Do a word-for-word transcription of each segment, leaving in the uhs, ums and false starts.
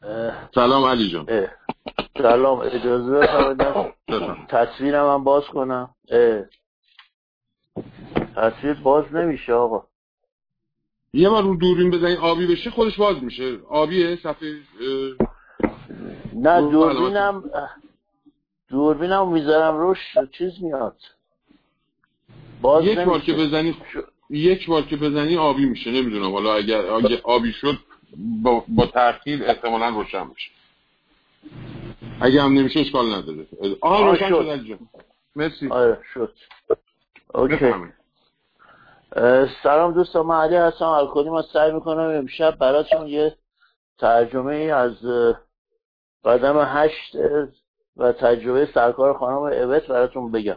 سلام علی جان. سلام، اجازه بفرمایید تصویرم هم باز کنم. تصویر باز نمیشه آقا. یه بار رو دوربین بزنید آبی بشه خودش باز میشه. آبیه صفحه نه دوربینم دوربینم میذارم روش چیز میاد باز یک نمیشه. بار که بزنی ش... یک بار که بزنی آبی میشه. نمیدونم حالا اگر اگه آبی شد با, با تأخیر احتمالاً روشن میشه. اگه هم نمیشه اشکال نداره. آها روشن شد علی. مرسی. آره شد. اوکی. سلام دوستان، من علی هستم الکلی. ما سعی میکنم امشب براتون یه ترجمه از قدم هشت و تجربه سرکار خانم اوت براتون بگم.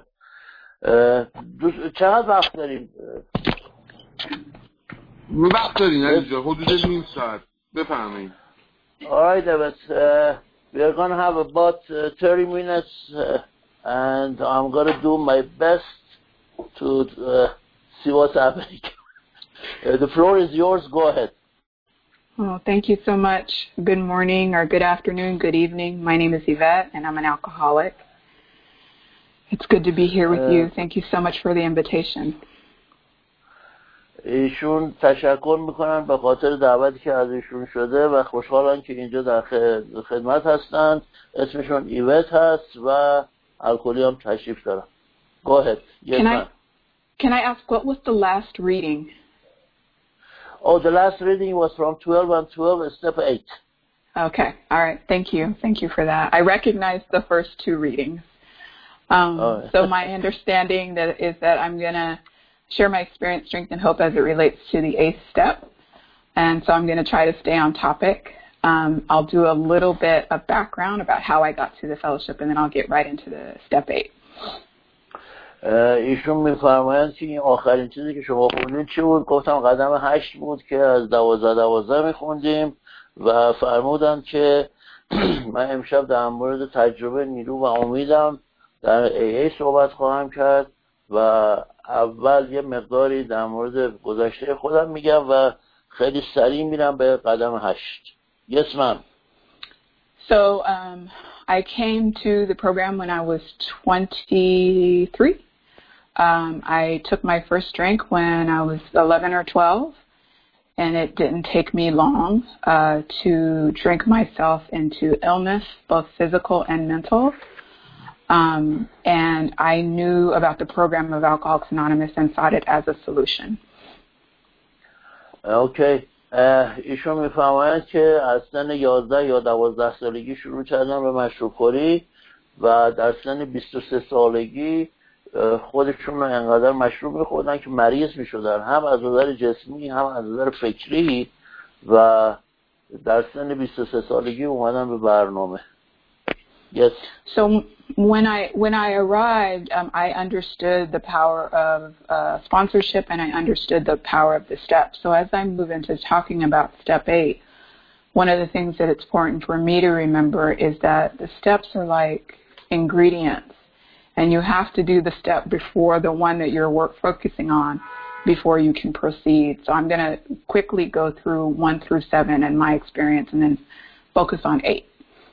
چقدر وقت داریم؟ وقت داریم علی جان، حدود نیم ساعت. بفرمایید. Alright, Evans, uh, we are going to have about uh, thirty minutes uh, and I'm going to do my best to uh, see what's happening. uh, the floor is yours. Go ahead. Oh, thank you so much. Good morning or good afternoon, good evening. My name is Yvette and I'm an alcoholic. It's good to be here with uh, you. Thank you so much for the invitation. ایشون تشکر میکنن به خاطر دعوتی که از ایشون شده و خوشحالن که اینجا در خدمت هستند. اسمشون ایوت هست و الکلی هم تشریف دارن. Go ahead. Yes, can, I, can I ask what was the last reading? Oh, the last reading was from twelve and twelve, step eight. Okay. All right. Thank you. Thank you for that. I recognized the first two readings. Um, oh. So my understanding that is that I'm going to share my experience, strength, and hope as it relates to the eighth step. And so I'm going to try to stay on topic. Um, I'll do a little bit of background about how I got to the fellowship, and then I'll get right into the step eight. ایشون میفرمایند که این آخرین چیزی که شما خوندین چی بود؟ گفتم قدم هشت بود که از دوازده دوازده میخوندیم و فرمودند که من امشب در مورد تجربه نیرو و امیدم در ای ای صحبت خواهم کرد و اول یه مقداری در مورد گذشته خودم میگم و خیلی سریع میرم به قدم هشت. Yes, ma'am. So um, I came to the program when I was twenty-three. Um, I took my first drink when I was eleven or twelve, and it didn't take me long uh, to drink myself into illness, both physical and mental. Um, and I knew about the program of Alcoholics Anonymous and thought it as a solution. Okay. ایشون میفهمند که از سن یازده یا دوازده سالگی شروع کردن به مشروب خوری و در سن بیست و سه سالگی خودشون رو انقدر مشروب میخوردن که مریض میشدن، هم از نظر جسمی هم از نظر فکری، و در سن بیست و سه سالگی اومدن به برنامه. Yes. So when I when I arrived, um, I understood the power of uh, sponsorship and I understood the power of the steps. So as I move into talking about step eight, one of the things that it's important for me to remember is that the steps are like ingredients, and you have to do the step before the one that you're work focusing on before you can proceed. So I'm going to quickly go through one through seven and my experience, and then focus on eight.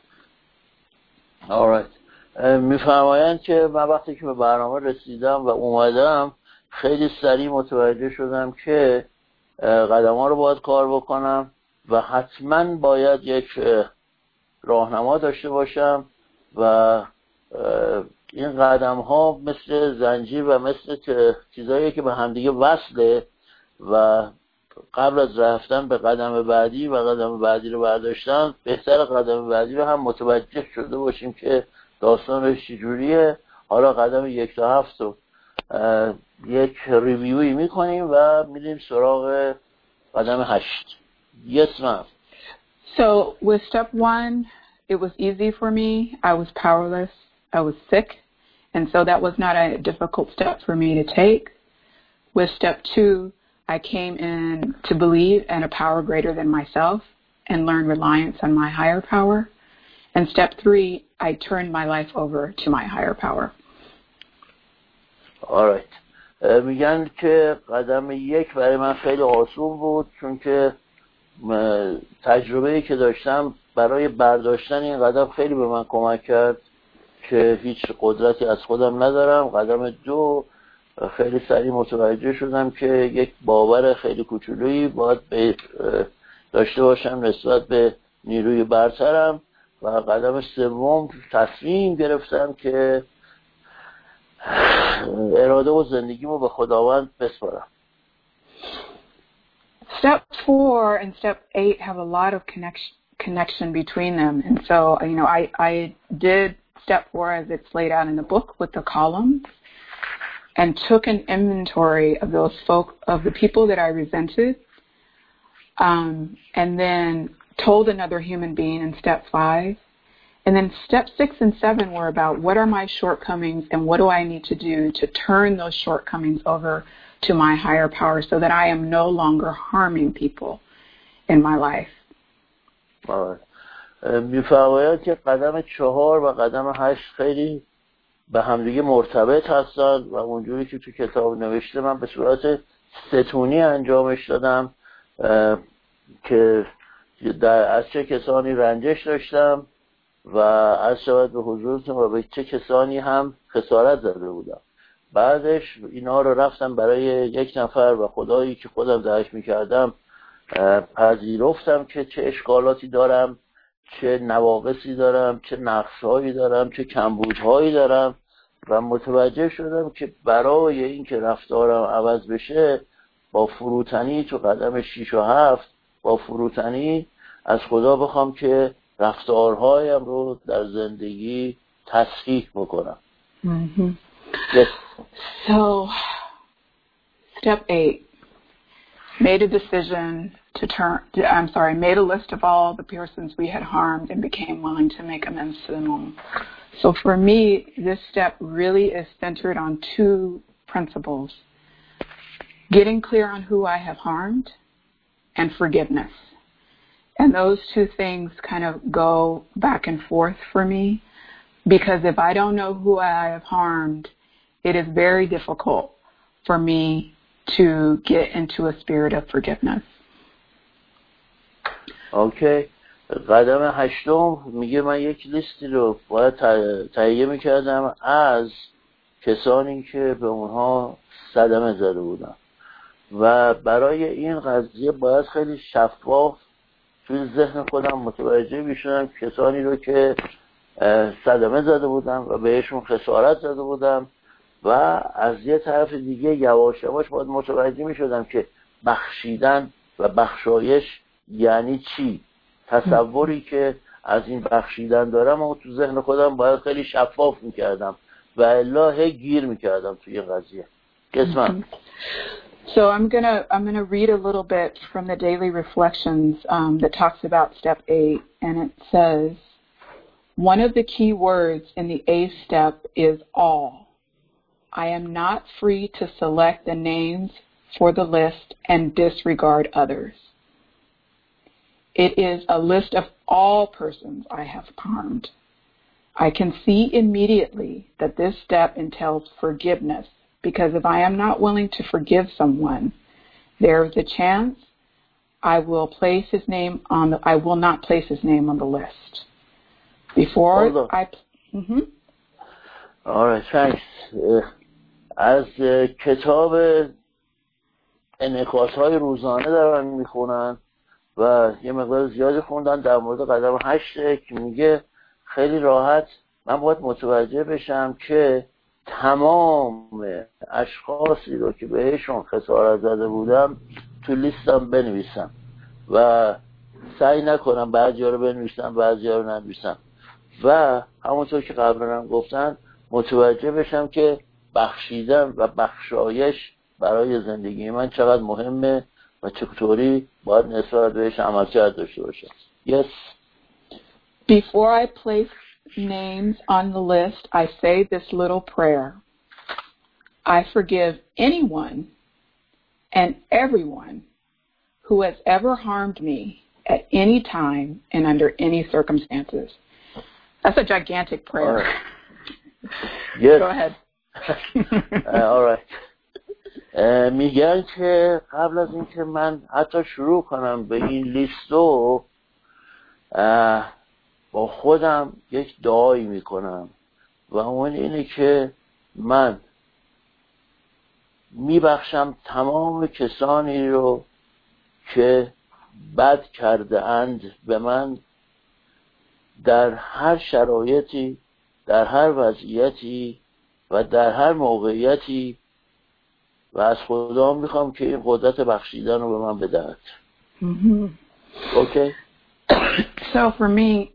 All right. میفرمایند که من وقتی که به برنامه رسیدم و اومدم خیلی سریع متوجه شدم که قدم ها رو باید کار بکنم و حتما باید یک راهنما داشته باشم و این قدم ها مثل زنجیر و مثل چیزایی که به همدیگه وصله و قبل از رفتن به قدم بعدی و قدم بعدی رو برداشتن بهتر قدم بعدی رو هم متوجه شده باشیم که داستانش چجوریه. حالا قدم یک تا هفت رو یک ریویوی میکنیم و میریم سراغ قدم هشت. Yes, ma'am. So with step one, it was easy for me. I was powerless. I was sick. And so that was not a difficult step for me to take. With step two, I came in to believe in a power greater than myself and learn reliance on my higher power. And step three, I turned my life over to my higher power. All right. میگن که قدم یک برای من خیلی آسون بود چون که تجربه‌ای که داشتم برای برداشتن این قدم خیلی به من کمک کرد که هیچ قدرتی از خودم ندارم. قدم دو، خیلی سریع متوجه شدم که یک باور خیلی کوچولویی باید داشته باشم نسبت به نیروی برترم. و قدم سوم تصمیم گرفتم که اراده و زندگیمو به خداوند بسپارم. Step four and step eight have a lot of connection connection between them, and so you know I I did step four as it's laid out in the book with the columns, and took an inventory of those folk of the people that I resented, um, and then told another human being in step five. And then step six and seven were about what are my shortcomings and what do I need to do to turn those shortcomings over to my higher power so that I am no longer harming people in my life. میفرماید که قدم چهار و قدم هشت خیلی به همدیگه مرتبط هستند و اونجوری که تو کتاب نوشته من به صورت ستونی انجامش دادم که در از چه کسانی رنجش داشتم و از شود به حضورتون و به چه کسانی هم خسارت زده بودم. بعدش اینا رو رفتم برای یک نفر و خدایی که خودم درش میکردم پذیرفتم که چه اشکالاتی دارم، چه نواقصی دارم، چه نقصهایی دارم، چه کمبودهایی دارم و متوجه شدم که برای این که رفتارم عوض بشه با فروتنی تو قدم شیش و هفت با فروتنی از خدا بخوام که رفتارهایم رو در زندگی تصحیح بکنم. Mm-hmm. Yes. So, step eight, made a decision to turn, I'm sorry, made a list of all the persons we had harmed and became willing to make amends to them all. So for me, this step really is centered on two principles: getting clear on who I have harmed and forgiveness. And those two things kind of go back and forth for me, because if I don't know who I have harmed, it is very difficult for me to get into a spirit of forgiveness. Okay. قدم هشتم میگه من یک لیستی رو باید تهیه میکردم از کسانی که به اونها صدمه زده بودم و برای این قضیه باید خیلی شفاف توی ذهن خودم متوجه میشدم کسانی رو که صدمه زده بودم و بهشون خسارت زده بودم و از یه طرف دیگه یواش یواش باید متوجه میشدم که بخشیدن و بخشایش یعنی چی. تصوری که از این بخشیدن دارم و تو ذهن خودم باید خیلی شفاف میکردم و الا هی گیر میکردم توی این قضیه. قسمت So I'm gonna I'm gonna read a little bit from the daily reflections um, that talks about step eight, and it says, one of the key words in the eighth step is all. I am not free to select the names for the list and disregard others. It is a list of all persons I have harmed. I can see immediately that this step entails forgiveness, because if I am not willing to forgive someone, there is a chance I will place his name on the, I will not place his name on the list. Before Hold on. I... Mm-hmm. All right, thanks. از کتاب انعکاس‌های روزانه دارن میخونن و یه مقدار زیادی خوندن در مورد قدم هشت که میگه خیلی راحت من باید متوجه بشم که تمام اشخاصی رو که بهشون خسارت زده بودم تو لیستم بنویسم و سعی نکنم بعضی‌ها رو بنویسم بعضی‌ها رو ننویسم و همونطور که قبلا هم گفتن متوجه بشم که بخشیدن و بخشایش برای زندگی من چقدر مهمه و چطوری باید نسبت بهش عملکرد داشته باشم. Yes. Before I place names on the list, I say this little prayer. I forgive anyone and everyone who has ever harmed me at any time and under any circumstances. That's a gigantic prayer. All right. Yes. Go ahead. uh, all right. میگن که قبل از اینکه من حتی شروع کنم به این لیستو با خودم یک دعایی میکنم و اون اینه که من میبخشم تمام کسانی رو که بد کرده اند به من در هر شرایطی، در هر وضعیتی و در هر موقعیتی، و از خدا میخوام که این قدرت بخشیدن رو به من بدهد. Mm-hmm. Okay? So for me,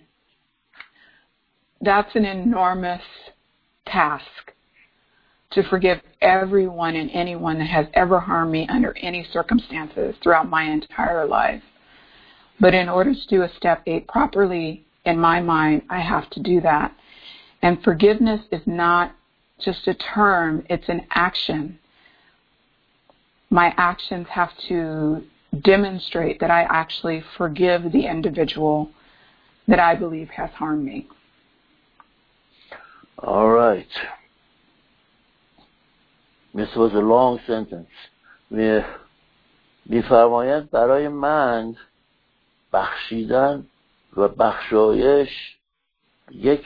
that's an enormous task to forgive everyone and anyone that has ever harmed me under any circumstances throughout my entire life. But in order to do a step eight properly, in my mind, I have to do that. And forgiveness is not just a term, it's an action. My actions have to demonstrate that I actually forgive the individual that I believe has harmed me. All right. This was a long sentence. می‌فرمایند برای من بخشیدن و بخشایش یک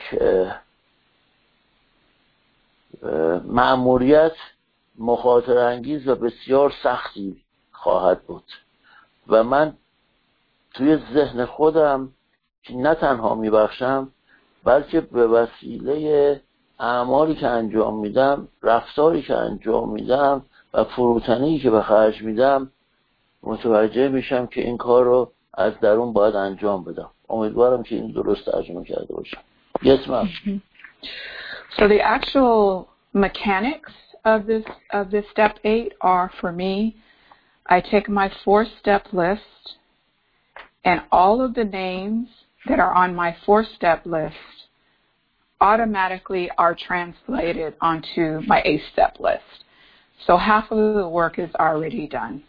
مأموریت مخاطره انگیز و بسیار سختی خواهد بود و من توی ذهن خودم که نه تنها میبخشم بلکه به وسیله اعمالی که انجام میدم، رفتاری که انجام میدم و فروتنی که به خرج میدم متوجه میشم که این کار رو از درون باید انجام بدم. امیدوارم که این درست ترجمه کرده باشم. Yes, ma'am. Mm-hmm. So the actual mechanics of this of this step eight are, for me, I take my four-step list and all of the names that are on my four-step list automatically are translated onto my eight-step list. So half of the work is already done.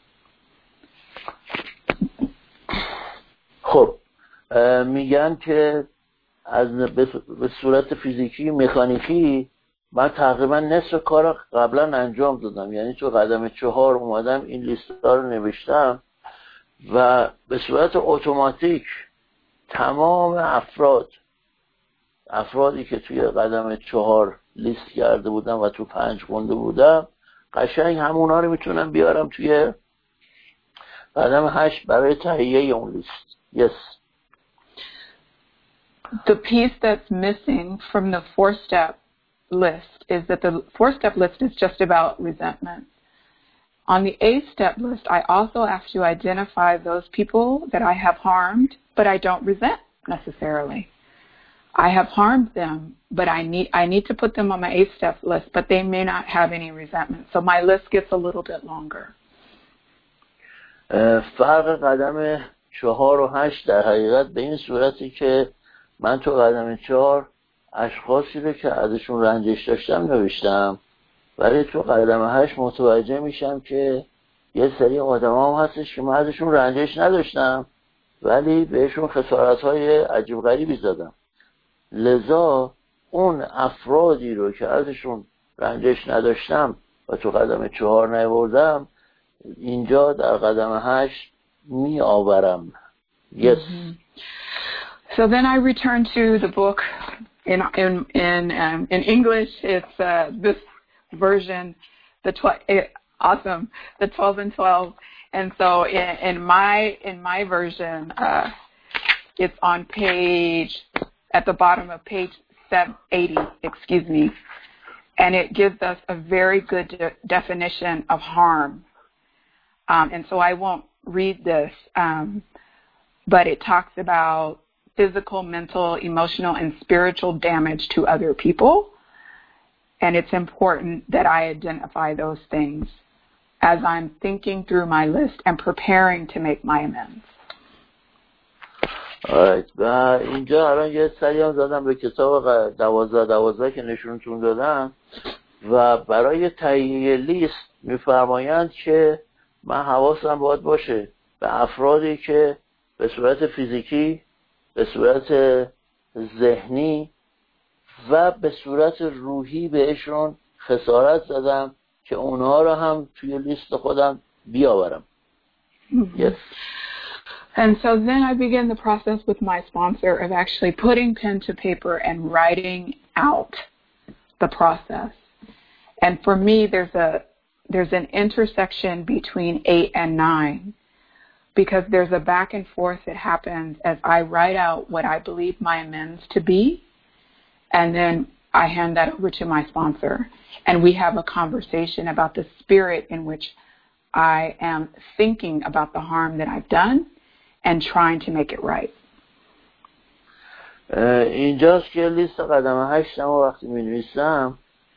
خب میگن که از به صورت فیزیکی مکانیکی من تقریبا نصف کار قبلا انجام دادم، یعنی تو قدم چهار اومدم این لیست‌ها رو نوشتم و به صورت اتوماتیک تمام افراد افرادی که توی قدم چهار لیست کرده بودم و تو پنج خونده بودم قشنگ همونا رو میتونم بیارم توی قدم هشت برای تهیه اون لیست. Yes. The piece that's missing from the four-step list is that the four-step list is just about resentment. On the eight-step list, I also have to identify those people that I have harmed, but I don't resent necessarily. I have harmed them, but I need I need to put them on my eight-step list, but they may not have any resentment. So my list gets a little bit longer. فرق قدم چهار و هشت در حقیقت به این صورتی که من تو قدم چهار اشخاصی رو که ازشون رنجش داشتم نوشتم، ولی تو قدم هشت متوجه میشم که یه سری آدم هم هستش که من ازشون رنجش نداشتم ولی بهشون خسارت‌های عجیب غریبی زدم. لذا اون افرادی رو که ازشون رنجش نداشتم و تو قدم چهار نیاوردم اینجا در قدم هشت می آورم. Yes. Mm-hmm. So then I return to the book in in in um, in English. It's uh, this version, the twelve. Awesome, the twelve and twelve. And so in, in my in my version, uh, it's on page at the bottom of page seven eighty. Excuse me, and it gives us a very good de- definition of harm. Um, and so I won't read this, um, but it talks about physical, mental, emotional, and spiritual damage to other people. And it's important that I identify those things as I'm thinking through my list and preparing to make my amends. Alright. و اینجا الان یه سری هم زدم به کتاب دوازده دوازده که نشونتون دادم و برای تهیه لیست میفرمایند که من حواسم باید باشه به افرادی که به صورت فیزیکی، به صورت ذهنی و به صورت روحی بهشون خسارت زدم که اونها رو هم توی لیست خودم بیاورم. Mm-hmm. Yes. And so then I begin the process with my sponsor of actually putting pen to paper and writing out the process. And for me, there's a there's an intersection between eight and nine, because there's a back and forth that happens as I write out what I believe my amends to be, and then I hand that over to my sponsor, and we have a conversation about the spirit in which I am thinking about the harm that I've done and trying to make it right. اینجاست که لیست قدم هشتم وقتی می نویسم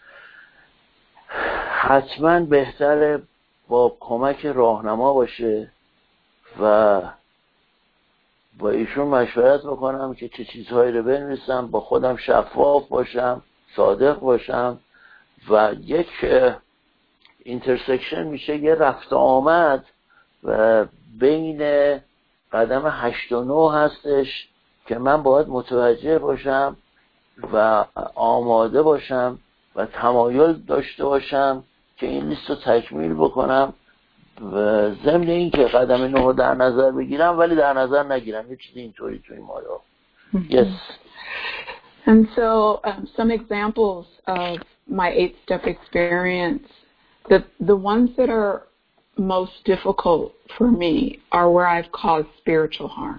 حتما بهتره با کمک راهنما باشه و با ایشون مشورت بکنم که چه چیزهایی رو بنویسم، با خودم شفاف باشم، صادق باشم و یک اینترسکشن میشه یه رفت آمد و بین قدم هشت و نه هستش که من باید متوجه باشم و آماده باشم و تمایل داشته باشم که این لیست رو تکمیل بکنم و ضمن این که قدم نه رو در نظر بگیرم ولی در نظر نگیرم. یه چیزی اینطوری توی مایا. Yes. And so um, some examples of my eight-step experience, the the ones that are most difficult for me are where I've caused spiritual harm.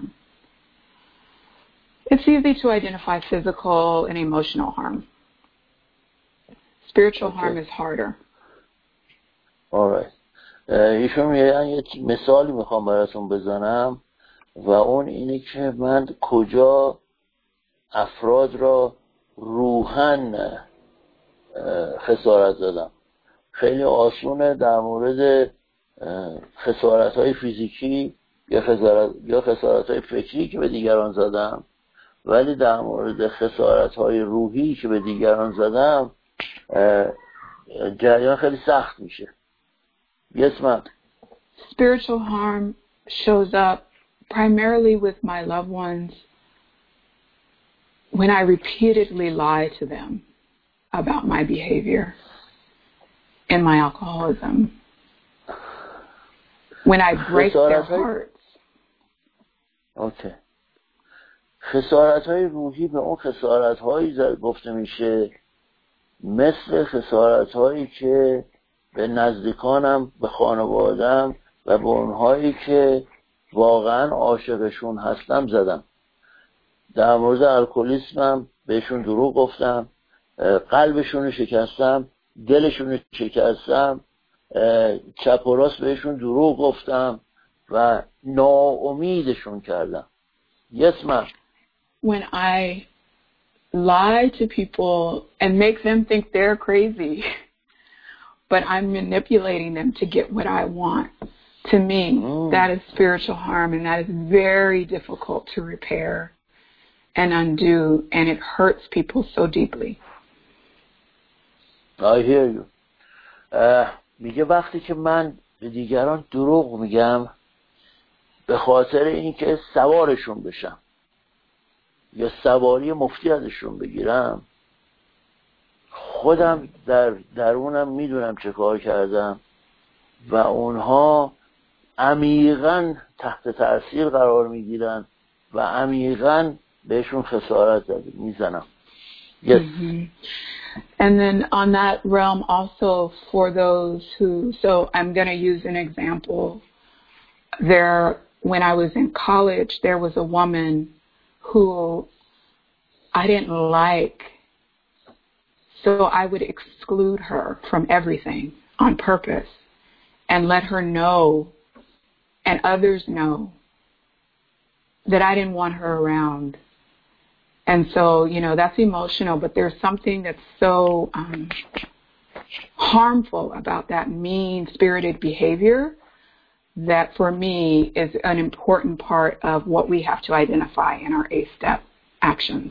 It's easy to identify physical and emotional harm. Spiritual okay. harm is harder. All right. ایشون میگن یه مثالی میخوام براتون بزنم و اون اینه که من کجا افراد را روحاً خسارت دادم. خیلی آسونه در مورد خسارت‌های فیزیکی یا خسارت یا خسارت‌های فکری که به دیگران زدم، ولی در مورد خسارت‌های روحی که به دیگران زدم جریان خیلی سخت میشه. Yes, ma'am. Spiritual harm shows up primarily with my loved ones when I repeatedly lie to them about my behavior and my alcoholism. When I break their hearts. Okay. خسارت‌های روحی به اون خسارت‌هایی گفته میشه مثل خسارت‌هایی که به نزدیکانم، به خانوادم و به اونهایی که واقعا عاشقشون هستم زدم. در مورد الکلیسمم بهشون دروغ گفتم، قلبشون رو شکستم، دلشون رو شکستم، چپ و راست بهشون دروغ گفتم و ناامیدشون کردم. Yes, ma'am. When I lie to people and make them think they're crazy, but I'm manipulating them to get what I want. To me, mm. that is spiritual harm, and that is very difficult to repair and undo, and it hurts people so deeply. I hear you. میگه وقتی که من به دیگران دروغ میگم به خاطر اینکه سوارشون بشم یا سواری مفتی ازشون بگیرم، خودم در درونم میدونم چه کار کردم و اونها عمیقاً تحت تأثیر قرار میگیرن و عمیقاً بهشون خسارت میزنم. Yes. Mm-hmm. And then on that realm also for those who, so I'm going to use an example. There, when I was in college, there was a woman who I didn't like, so I would exclude her from everything on purpose and let her know and others know that I didn't want her around. And so, you know, that's emotional, but there's something that's so um, harmful about that mean-spirited behavior that for me is an important part of what we have to identify in our eight-step actions.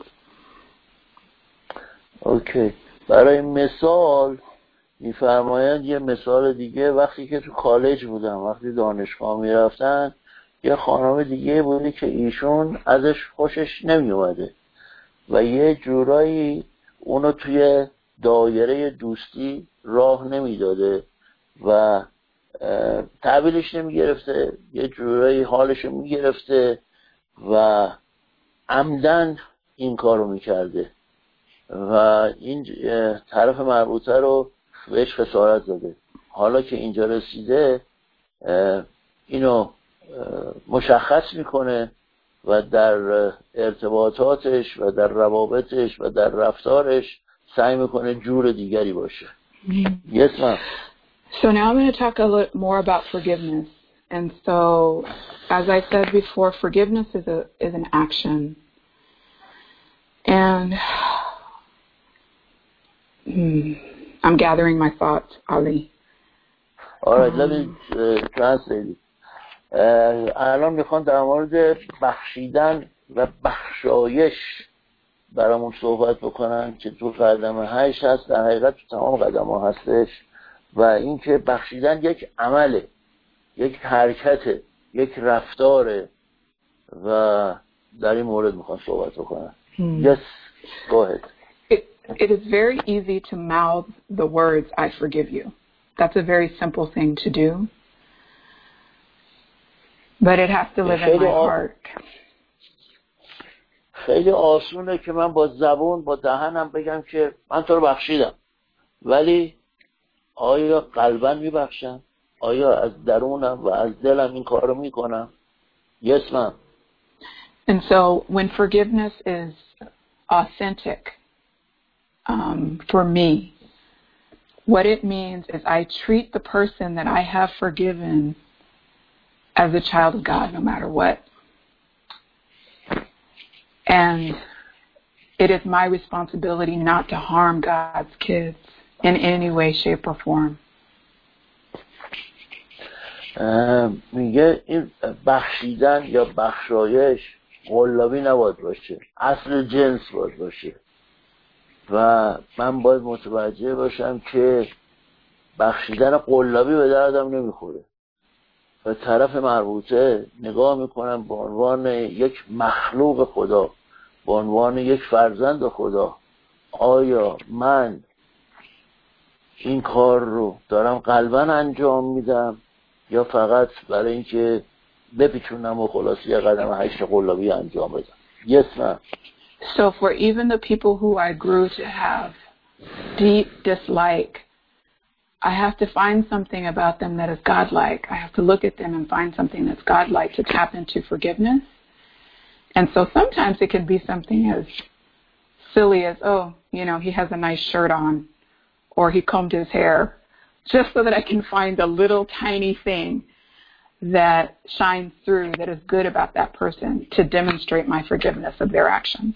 Okay. برای مثال میفرمایند یه مثال دیگه وقتی که تو کالج بودم، وقتی دانشگاه میرفتن یه خانم دیگه بودی که ایشون ازش خوشش نمی اومده و یه جورایی اونو توی دایره دوستی راه نمیداده و تحویلش نمیگرفته، یه جورایی حالش رو میگرفته و عمدن این کار رو میکرده و این طرف مربوطه رو بهش خسارت داده. حالا که اینجا رسیده اینو مشخص میکنه و در ارتباطاتش و در روابطش و در رفتارش سعی میکنه جور دیگری باشه. Yes, ma'am. So now I'm going to talk a little more about forgiveness. And so, as I said before, forgiveness is a is an action. And hmm, I'm gathering my thoughts, Ali. All right, um, let me uh, translate it. الان میخوام در مورد بخشیدن و بخشایش برامون صحبت بکنن که تو قدم هشت هست، در حقیقت تو تمام قدم ها هستش و این که بخشیدن یک عمله، یک حرکته، یک رفتاره و در این مورد میخوام صحبت بکنن. hmm. Yes, go ahead. It, it is very easy to mouth the words, I forgive you. That's a very simple thing to do. But it has to live in my heart. خیلی آسونه که من با زبون با دهنم بگم که من تو رو بخشیدم، ولی آیا قلباً میبخشم؟ آیا از درونم و از دلم این کار رو میکنم؟ Yes, ma'am. And so when forgiveness is authentic um, for me, what it means is I treat the person that I have forgiven as a child of God, no matter what. And it is my responsibility not to harm God's kids in any way, shape, or form. میگه این بخشیدن یا بخشایش قلابی نباید باشه، اصل جنس باید باشه و من باید متوجه باشم که بخشیدن قلابی به دردم نمیخوره و طرف مربوطه نگاه میکنم به عنوان یک مخلوق خدا، به عنوان یک فرزند خدا. آیا من این کار رو دارم قلباً انجام میدم یا فقط برای اینکه بپیچونم و خلاصی یه قدم هشت قلابی انجام بدم؟ Yes, ma'am. So for even the people who I grew to have deep dislike, I have to find something about them that is godlike. I have to look at them and find something that's godlike to tap into forgiveness. And so sometimes it can be something as silly as, oh, you know, he has a nice shirt on, or he combed his hair, just so that I can find a little tiny thing that shines through that is good about that person to demonstrate my forgiveness of their actions.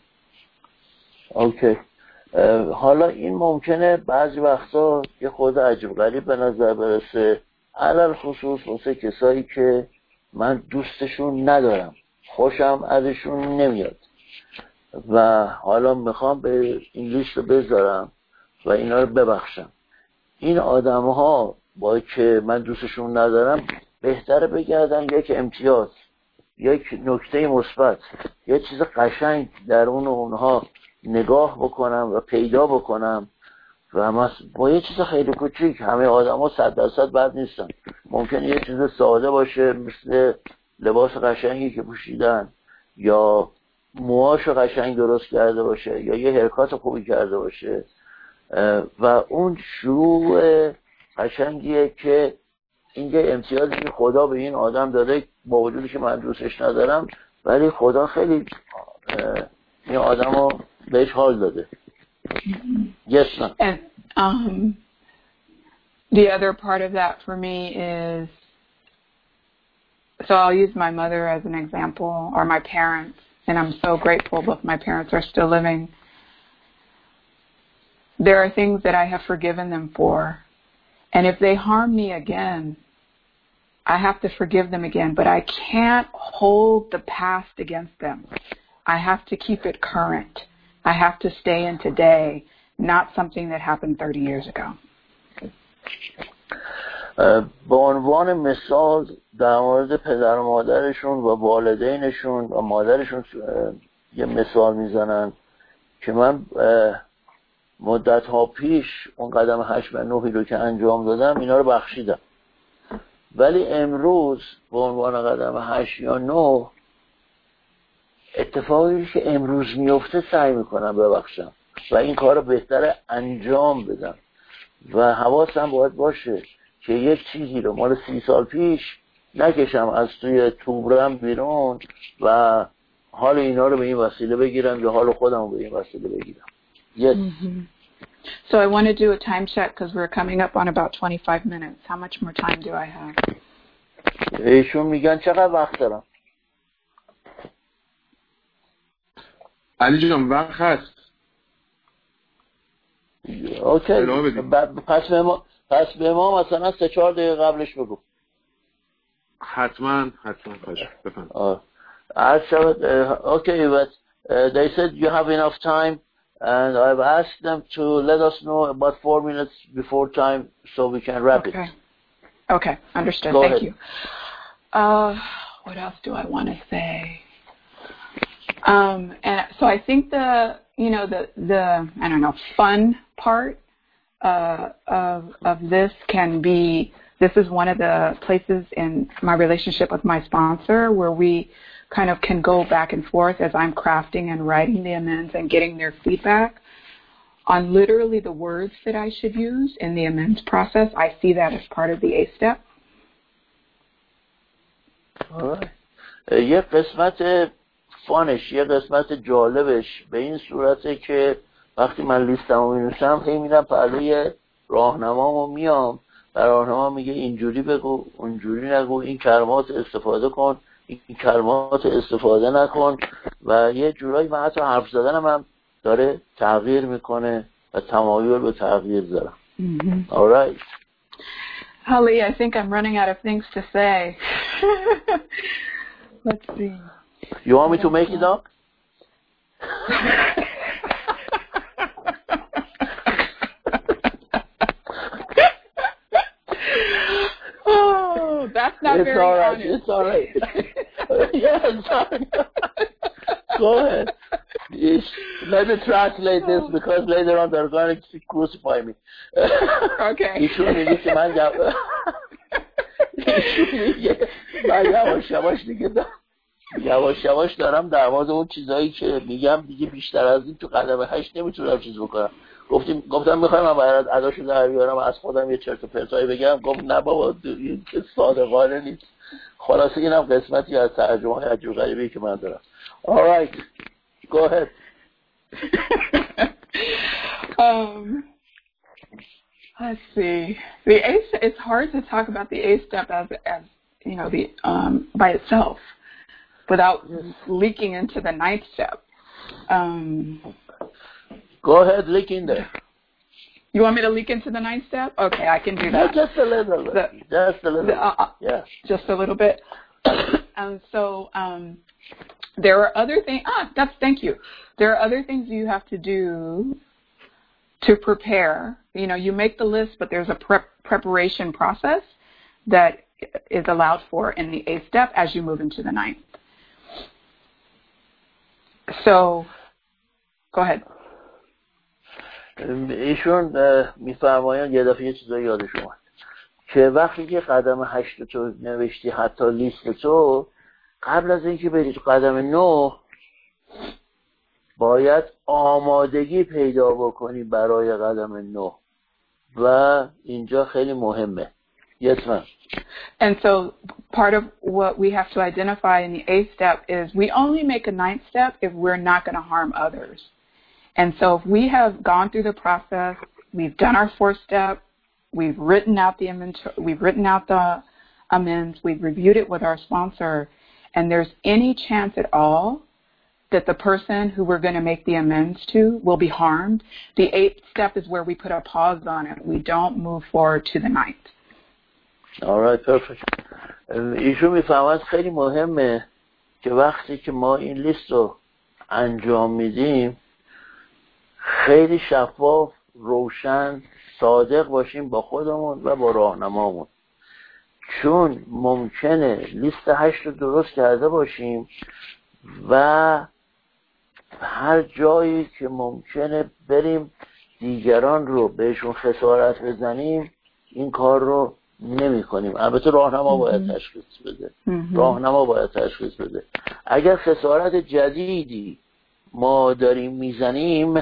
Okay. حالا این ممکنه بعضی وقتا یه خود عجیب غریب به نظر برسه، علل خصوص واسه کسایی که من دوستشون ندارم، خوشم ازشون نمیاد و حالا میخوام به این لیست رو بذارم و اینا رو ببخشم. این آدم ها با که من دوستشون ندارم بهتره بگردم یک امتیاز، یک نکته مثبت، یک چیز قشنگ درون اونها نگاه بکنم و پیدا بکنم و با یه چیز خیلی کوچیک، همه آدم ها صد درصد بد نیستن، ممکنه یه چیز ساده باشه مثل لباس قشنگی که پوشیدن یا موهاشو قشنگ درست کرده باشه یا یه هرکات خوبی کرده باشه و اون شروع قشنگیه که این یه امتیازی که خدا به این آدم داده با وجودی که من دوستش ندارم، ولی خدا خیلی این آدم رو بهش حال داده. Yes, ma'am. And um, the other part of that for me is, so I'll use my mother as an example, or my parents, and I'm so grateful both my parents are still living. There are things that I have forgiven them for, and if they harm me again, I have to forgive them again, but I can't hold the past against them. I have to keep it current. I have to stay in today, not something that happened thirty years ago. به عنوان مثال در مورد پدر و مادرشون و والدینشون و مادرشون یه مثال میزنن که من مدت ها پیش اون قدم هشت و نهی رو که انجام دادم اینا رو بخشیدم، ولی امروز به عنوان قدم هشت یا نه اتفاقی که امروز میفته سعی میکنم ببخشم و این کار رو بهتر انجام بدم و حواسم باید باشه که یک چیزی رو مال سی سال پیش نکشم از توی توبرم بیرون و حال اینا رو به این وسیله بگیرم یا حال خودم رو به این وسیله بگیرم. Yes. Mm-hmm. So I want to do a time check because we're coming up on about twenty-five minutes. How much more time do I have? ایشون میگن چقدر وقت دارم؟ علی جان وقت هست. اوکی. پس به ما پس به ما مثلا سه چهار دقیقه قبلش بگو. حتما حتما خواهش بفهم. Okay, but uh, they said you have enough time, and I've asked them to let us know about four minutes before time so we can wrap okay. it. Okay, understood. Go Thank ahead. you. Uh, what else do I want to say? Um, and so I think the, you know, the, the, I don't know, fun part uh, of, of this can be, this is one of the places in my relationship with my sponsor where we kind of can go back and forth as I'm crafting and writing the amends and getting their feedback on literally the words that I should use in the amends process. I see that as part of the A step. Alright. یه قسمت فانش، یه قسمت جالبش به این صورته که وقتی من لیستم رو می‌نویسم هی میرم پهلوی راهنمامو میام و راهنما میگه اینجوری بگو، اونجوری نگو، این کلمات استفاده کن، این کلمات استفاده نکن و یه جورایی من حتی حرف زدنم هم داره تغییر میکنه و تمایل به تغییر دارم. Mm-hmm. All right. Holly, I think I'm running out of things to say. Let's see. You want me to make it up? Oh, that's not it's very all right. honest. It's all right. Yeah, sorry. Go ahead. Yes. Let me translate this because later on they're going to crucify me. Okay. ایشون میگه که من جواب ایشون میگه من یواش یواش دیگه دارم یواش یواش دارم در مورد اون چیزایی که میگم دیگه بیشتر از این تو قدم هشت نمیتونم چیز بکنم. گفتیم گفتم میخوایم من باید اداشو در بیارم از خودم یه چرت و پرتایی بگم. گفت نه بابا این که صادقانه نیست. خلاصه اینم قسمتی از ترجمه های عجیب غریبی که من دارم. All right. Go ahead. um, let's see. The A. It's hard to talk about the A step as, as you know, the um, by itself, without leaking into the ninth step. Um, Go ahead, leak in there. You want me to leak into the ninth step? Okay, I can do that. Yeah, just a little bit. The, just a little the, bit. Uh, yeah. Just a little bit. And so um, there are other things. Ah, that's thank you. There are other things you have to do to prepare. You know, you make the list, but there's a prep preparation process that is allowed for in the eighth step as you move into the ninth. So, go ahead. ایشون میفرمایند یه دفعه یه چیزایی یادش اومد که وقتی که قدم هشت تو نوشتی حتی لیست تو قبل از اینکه بری تو قدم نه باید آمادگی پیدا بکنی برای قدم نه و اینجا خیلی مهمه. Yes, ma'am. And so part of what we have to identify in the eighth step is we only make a ninth step if we're not going to harm others. And so if we have gone through the process, we've done our fourth step, we've written out the inventory, we've written out the amends, we've reviewed it with our sponsor, and there's any chance at all that the person who we're going to make the amends to will be harmed, the eighth step is where we put a pause on it. We don't move forward to the ninth. All right, perfect. ایشون میفهمد خیلی مهمه که وقتی که ما این لیست رو انجام میدیم خیلی شفاف، روشن، صادق باشیم با خودمون و با راهنمامون. چون ممکنه لیست هشت رو درست کرده باشیم و هر جایی که ممکنه بریم دیگران رو بهشون خسارت بزنیم این کار رو نمی کنیم. البته راهنما باید تشخیص بده راهنما باید تشخیص بده اگر خسارت جدیدی ما داریم میزنیم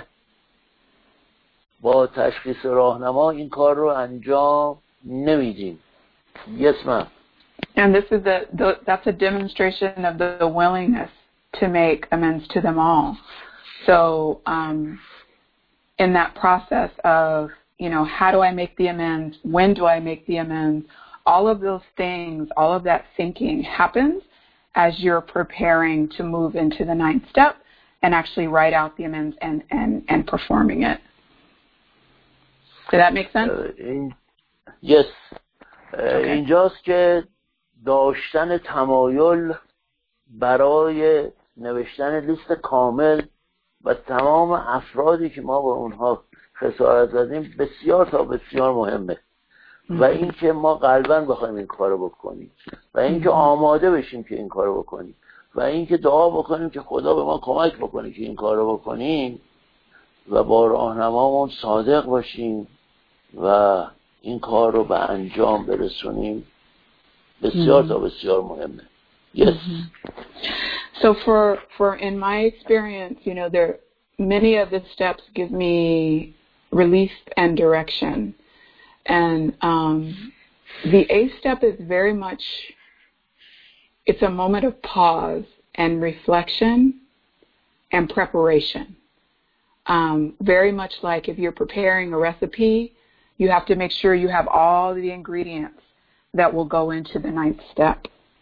با تشخیص راهنما این کار رو انجام نمیدیم. Yes, ma'am. And this is a the, that's a demonstration of the, the willingness to make amends to them all. So um, in that process of, you know, how do I make the amends? When do I make the amends? All of those things, all of that thinking happens as you're preparing to move into the ninth step and actually write out the amends and, and, and performing it. Did that make sense? Uh, in, yes. Uh, okay. اینجاست که داشتن تمایل برای نوشتن لیست کامل و تمام افرادی که ما با اونها خسارت زدیم بسیار تا بسیار مهمه و اینکه ما قلباً بخوایم این کارو بکنیم و اینکه آماده بشیم که این کارو بکنیم و اینکه دعا بکنیم که خدا به ما کمک بکنه که این کارو بکنیم و با راهنمامون صادق باشیم و این کار رو به انجام برسونیم بسیار تا بسیار مهمه. Yes. Mm-hmm. So for for in my experience, you know, there many of the steps give me relief and direction. And um, the eighth step is very much, it's a moment of pause and reflection and preparation. Um, very much like if you're preparing a recipe, you have to make sure you have all the ingredients that will go into the ninth step.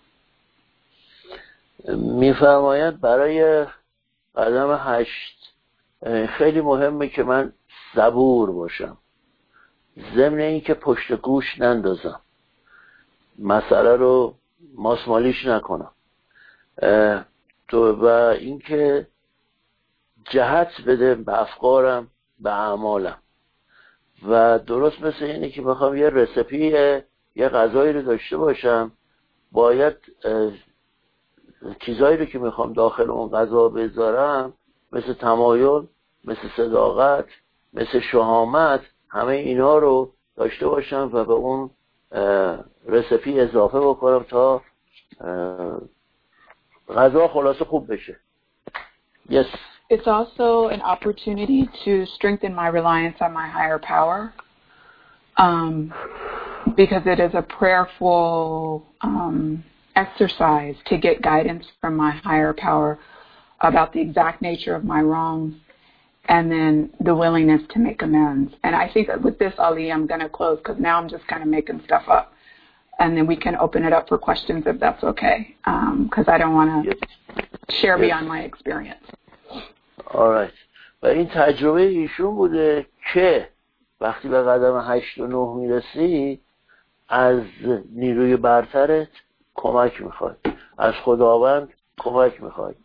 میفرماید برای قدم هشت خیلی مهمه که من صبور باشم، ضمن این که پشت گوش نندازم، مسئله رو ماسمالیش نکنم و اینکه جهت بده به افکارم به اعمالم. و درست مثل اینه که بخوام یه رسیپی یه غذایی رو داشته باشم، باید چیزایی رو که میخوام داخل اون غذا بذارم مثل تمایل، مثل صداقت، مثل شهامت، همه اینا رو داشته باشم و به اون رسیپی اضافه بکنم تا غذا خلاصه خوب بشه. Yes. It's also an opportunity to strengthen my reliance on my higher power, um, because it is a prayerful um, exercise to get guidance from my higher power about the exact nature of my wrongs and then the willingness to make amends. And I think that with this, Ali, I'm going to close because now I'm just kind of making stuff up. And then we can open it up for questions if that's okay, because um, I don't want to yes. share yes. beyond my experience. Alright. و این تجربه ایشون بوده که وقتی به قدم هشت و نه میرسی از نیروی برترت کمک میخوای، از خداوند کمک میخوای،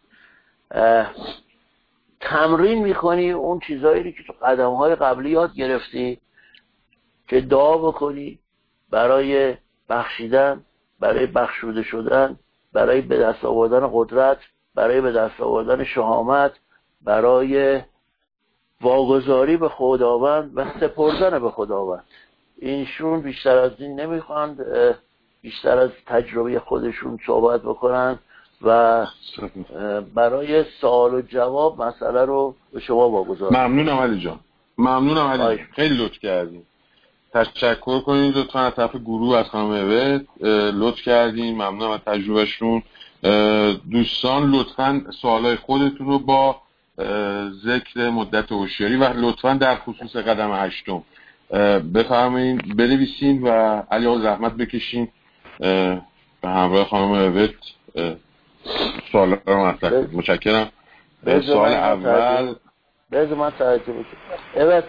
تمرین میکنی اون چیزایی که تو قدمهای قبلی یاد گرفتی که دعا بکنی برای بخشیدن، برای بخشوده شدن، برای به دست آوردن قدرت، برای به دست آوردن شهامت، برای واگذاری به خداوند و سپردن به خداوند. اینشون بیشتر از این نمیخواند، بیشتر از تجربه خودشون صحبت بکنن و برای سوال و جواب مسئله رو به شما واگذار. ممنونم علی جان، ممنونم علی جان، خیلی لطف کردین. تشکر کنید لطفا از طرف گروه از خانم اوت، لطف کردین، ممنونم از تجربهشون. دوستان لطفا سوالای خودتون رو با ذکر مدت هوشیاری و لطفا در خصوص قدم هشتم بفرمایید بنویسین و علی آقا زحمت بکشین به همراه خانم اوت سوال رو مطرح کنید. متشکرم. سوال اول بذار من تعریف اوت.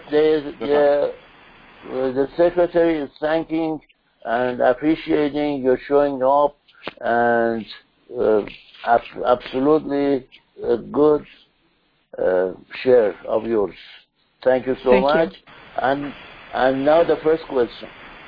The secretary is thanking and appreciating your showing up and uh, ab- absolutely a good uh, share of yours. Thank you so Thank much. You. And and now the first question.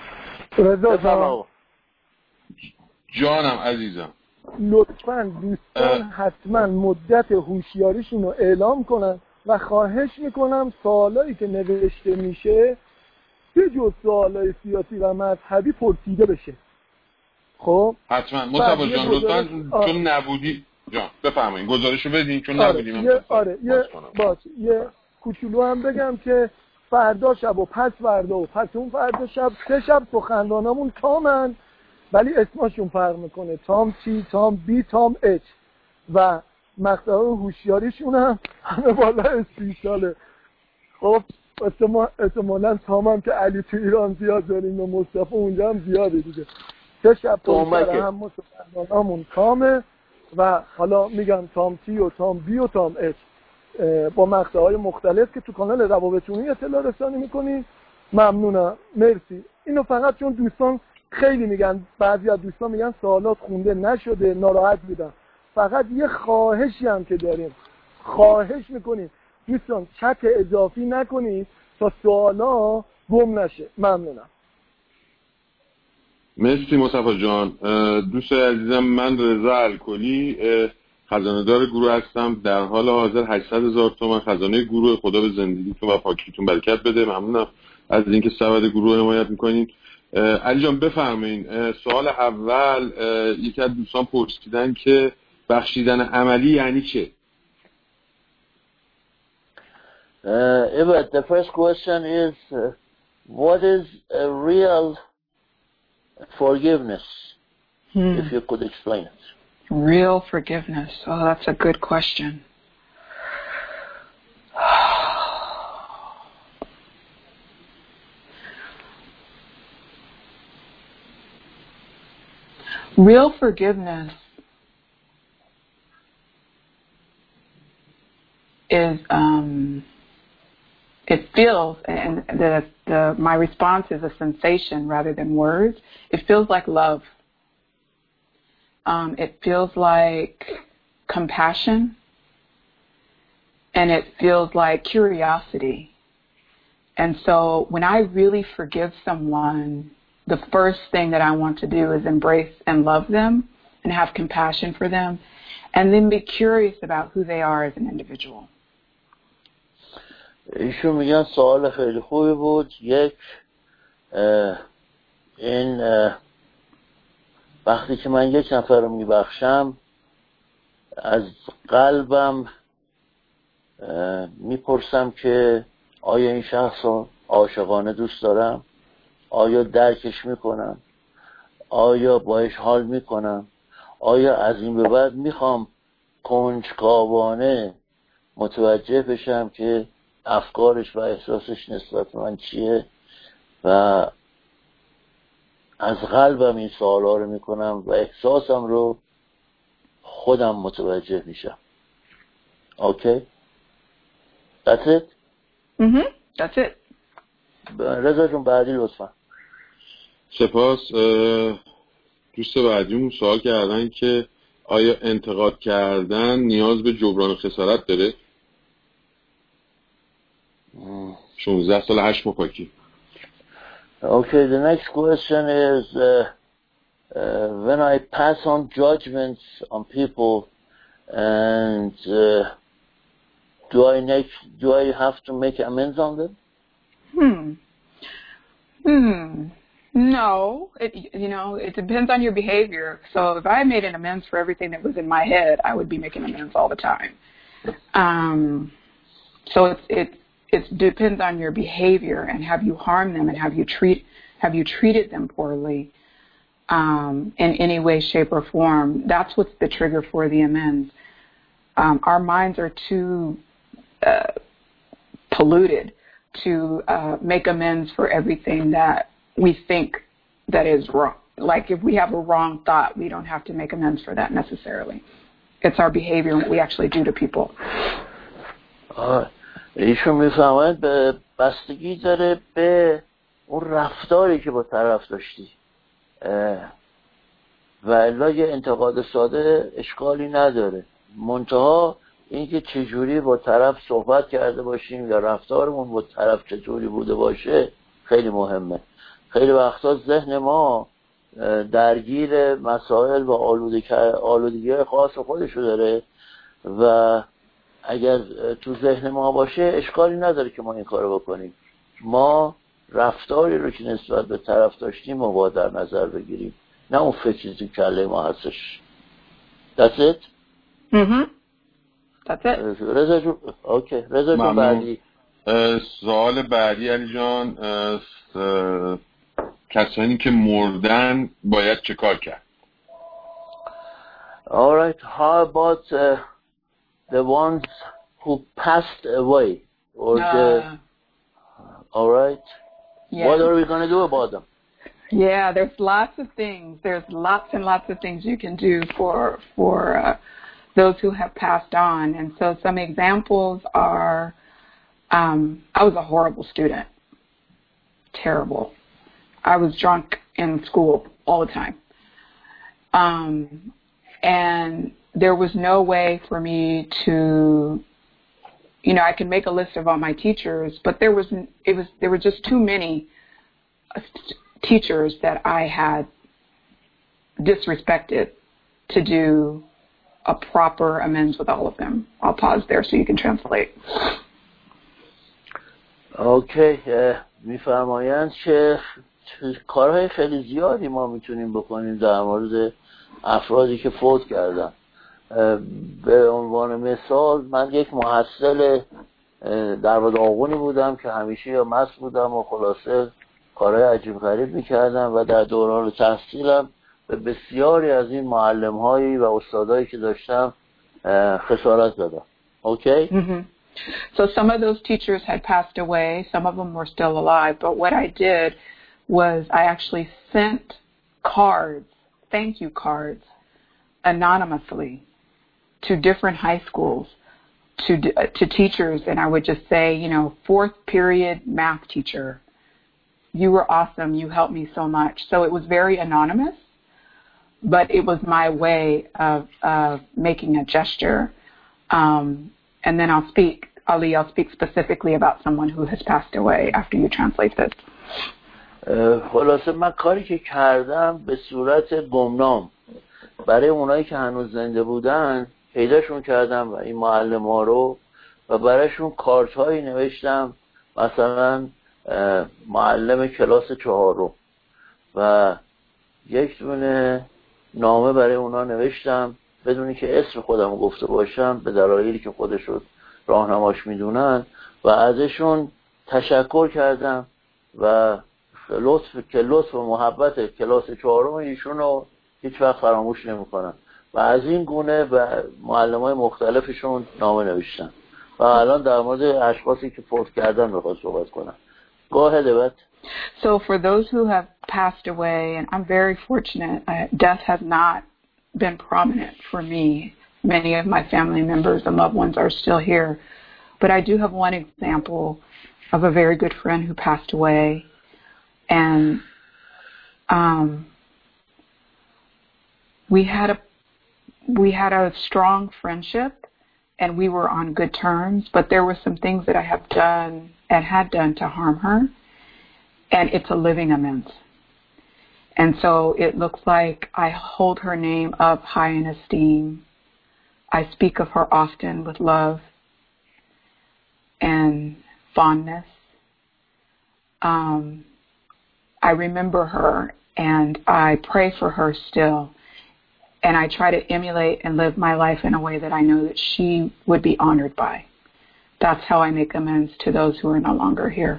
جانم عزیزم، لطفاً دوستان حتما مدت هوشیاریشون رو اعلام کنن و خواهش میکنم سوالایی که نوشته میشه به جز سوالای سیاسی و مذهبی پرسیده بشه. خب حتما مصطفی جان لطفاً چون نبودی جان بفرمایید گزارشو بدین چون آره. نبودیم. یه آره یه باش یه کوچولو هم بگم که فردا شب و پس فردا و پس اون فردا شب سه شب سخنرانامون تامن، ولی اسمشون فرق میکنه، تام تی، تام بی، تام اچ و مقطع هوشیاریشون هم همه بالای سی ساله. خب احتمالاً تام هم که علی تو ایران زیاد داریم و مصطفی اونجا هم زیاده دیگه. سه شب پشت هم ما سخنرانامون تامه و حالا میگم تام تی و تام بی و تام اچ با مقطع‌های مختلف که تو کانال روابط عمومی اطلاع رسانی میکنیم. ممنونم، مرسی. اینو فقط چون دوستان خیلی میگن، بعضی از دوستان میگن سوالات خونده نشده، ناراحت بودن. فقط یه خواهشی هم که داریم، خواهش میکنیم دوستان چت اضافی نکنید تا سوالا گم نشه. ممنونم. مرسی مصطفی جان. دوست عزیزم من رضا الکلی خزانه‌دار گروه هستم. در حال حاضر هشتصد هزار تومان خزانه گروه. خدا به زندگیتون و پاکیتون برکت بده. ممنونم از اینکه سبد گروه حمایت میکنین. علی جان بفرمایید. سوال اول یکی از دوستان پرسیدن که بخشیدن عملی یعنی چه؟ Uh, Ibad, the first question is uh, what is a real forgiveness? Hmm. If you could explain it. Real forgiveness. Oh, that's a good question. Real forgiveness is um it feels, and the, the my response is a sensation rather than words. It feels like love. Um, it feels like compassion, and it feels like curiosity. And so when I really forgive someone, the first thing that I want to do is embrace and love them and have compassion for them, and then be curious about who they are as an individual. ایشون میگن سوال خیلی خوبی بود. یک این وقتی که من یک نفر رو میبخشم از قلبم میپرسم که آیا این شخص رو عاشقانه دوست دارم، آیا درکش میکنم، آیا باش حال میکنم، آیا از این به بعد میخوام کنجکاوانه متوجه بشم که افکارش و احساسش نسبت به من چیه و از قلبم این سوالا رو میکنم و احساسم رو خودم متوجه میشم. اوکی؟ That's it? Mhm. That's it. رضا جون بعدی لطفا. سپاس. دوست بعدیمون سوال کردن که آیا انتقاد کردن نیاز به جبران خسارت داره؟ شانزده سال هشت مپاکی. Okay, the next question is uh, uh, when I pass on judgments on people and uh, do I make, do I have to make amends on them? Hmm. Hmm. No, it, you know, it depends on your behavior. So if I made an amends for everything that was in my head, I would be making amends all the time. Um, so it's, it's, it depends on your behavior and have you harmed them and have you treat, have you treated them poorly, um, in any way, shape or form. That's what's the trigger for the amends. Um, our minds are too, uh, polluted to uh, make amends for everything that we think that is wrong. Like if we have a wrong thought, we don't have to make amends for that necessarily. It's our behavior and what we actually do to people. ایشون میفهمند به بستگی داره به اون رفتاری که با طرف داشتی و الا یه انتقاد ساده اشکالی نداره. منتها اینکه چجوری با طرف صحبت کرده باشیم یا رفتارمون با طرف چطوری بوده باشه خیلی مهمه. خیلی وقتا ذهن ما درگیر مسائل و آلودگی خاص خودشو داره و اگر تو ذهن ما باشه اشکالی نداره که ما این کارو بکنیم. ما رفتاری رو که نسبت به طرف داشتیم رو باید در نظر بگیریم، نه اون فکری تو کله ما هستش. That's it? Mhm. That's it. رضا جون اوکی رضا جون بعدی سوال بعدی علی جان، کسانی که مردن باید چه کار کرد؟ All right, how about uh, the ones who passed away or uh, the all right yeah. What are we going to do about them? Yeah, there's lots of things. There's lots and lots of things you can do for for uh, those who have passed on. And so some examples are, um, I was a horrible student. Terrible. I was drunk in school all the time. Um, and there was no way for me to, you know, I can make a list of all my teachers, but there was, it was, there were just too many teachers that I had disrespected to do a proper amends with all of them. I'll pause there so you can translate. Okay, میفرمایند که کارهای خیلی زیادی ما میتونیم بکنیم در مورد افرادی که فوت کردن. به عنوان مثال من یک محصل در داغونی بودم که همیشه یا مست بودم و خلاصه کارهای عجیب غریب میکردم و در دوران تحصیلم به بسیاری از این معلم‌هایی و استادایی که داشتم خسارت دادم. Okay? Mm-hmm. So some of those teachers had passed away. Some of them were still alive. But what I did was I actually sent cards, thank you cards, anonymously to different high schools, to to teachers, and I would just say, you know, fourth period math teacher, you were awesome. You helped me so much. So it was very anonymous, but it was my way of, of making a gesture. Um, and then I'll speak, Ali, I'll speak specifically about someone who has passed away after you translate this. خلاصه من کاری که کردم به صورت گمنام برای اونایی که هنوز زنده بودن پیداشون کردم و این معلم ها رو و برایشون کارت هایی نوشتم، مثلا معلم کلاس چهارم و یک دونه نامه برای اونا نوشتم بدونی که اسم خودم گفته باشم به دلایلی که خودشون راهنماش میدونن و ازشون تشکر کردم و لطف که لطف و محبت کلاس چهارم ایشون رو هیچ وقت فراموش نمی‌کنم و از این گونه به معلمای مختلفشون نامه نوشتم و الان در مورد اشخاصی که فوت کردن می‌خوام صحبت کنم. Go ahead, Yvette. So for those who have passed away, and I'm very fortunate, I, death has not been prominent for me. Many of my family members and loved ones are still here. But I do have one example of a very good friend who passed away. And um, we had a we had a strong friendship, and we were on good terms. But there were some things that I have done and had done to harm her, and it's a living amends. And so it looks like I hold her name up high in esteem. I speak of her often with love and fondness. Um, I remember her, and I pray for her still. And I try to emulate and live my life in a way that I know that she would be honored by. That's how I make amends to those who are no longer here.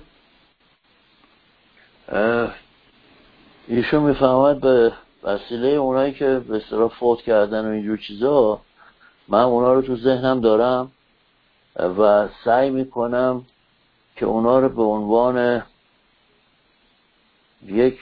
ایشون میفهمد به وسیله اونایی که به اصطلاح فوت کردن و اینجور چیزا من اونا رو تو ذهنم دارم و سعی میکنم که اونا رو به عنوان یک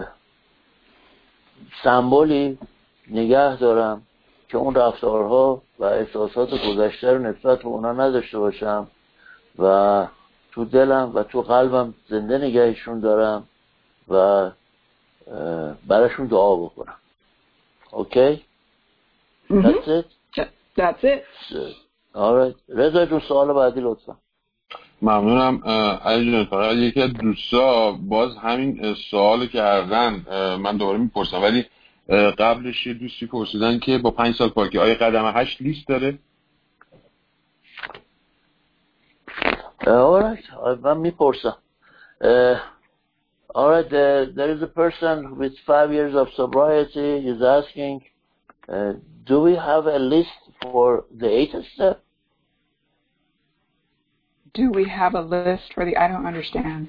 سمبولی نگه دارم که اون رفتارها و احساسات گذشته رو نسبت به اونا نداشته باشم و تو دلم و تو قلبم زنده نگهشون دارم و براشون دعا بکنم. اوکی؟ Mm-hmm. That's it? That's it. Alright. رضا جون سوال بعدی لطفا. ممنونم. علی جان فقط یکی از دوستا باز همین سوال کردن، من دوباره میپرسم ولی قبلش یه دوستی پرسیدن که با پنج سال پاکی آیا قدم هشت لیست داره؟ Uh, all right, من میپرسم. Uh, all right, uh, there is a person with five years of sobriety. He's asking, uh, do we have a list for the eighth step? Do we have a list for the, I don't understand.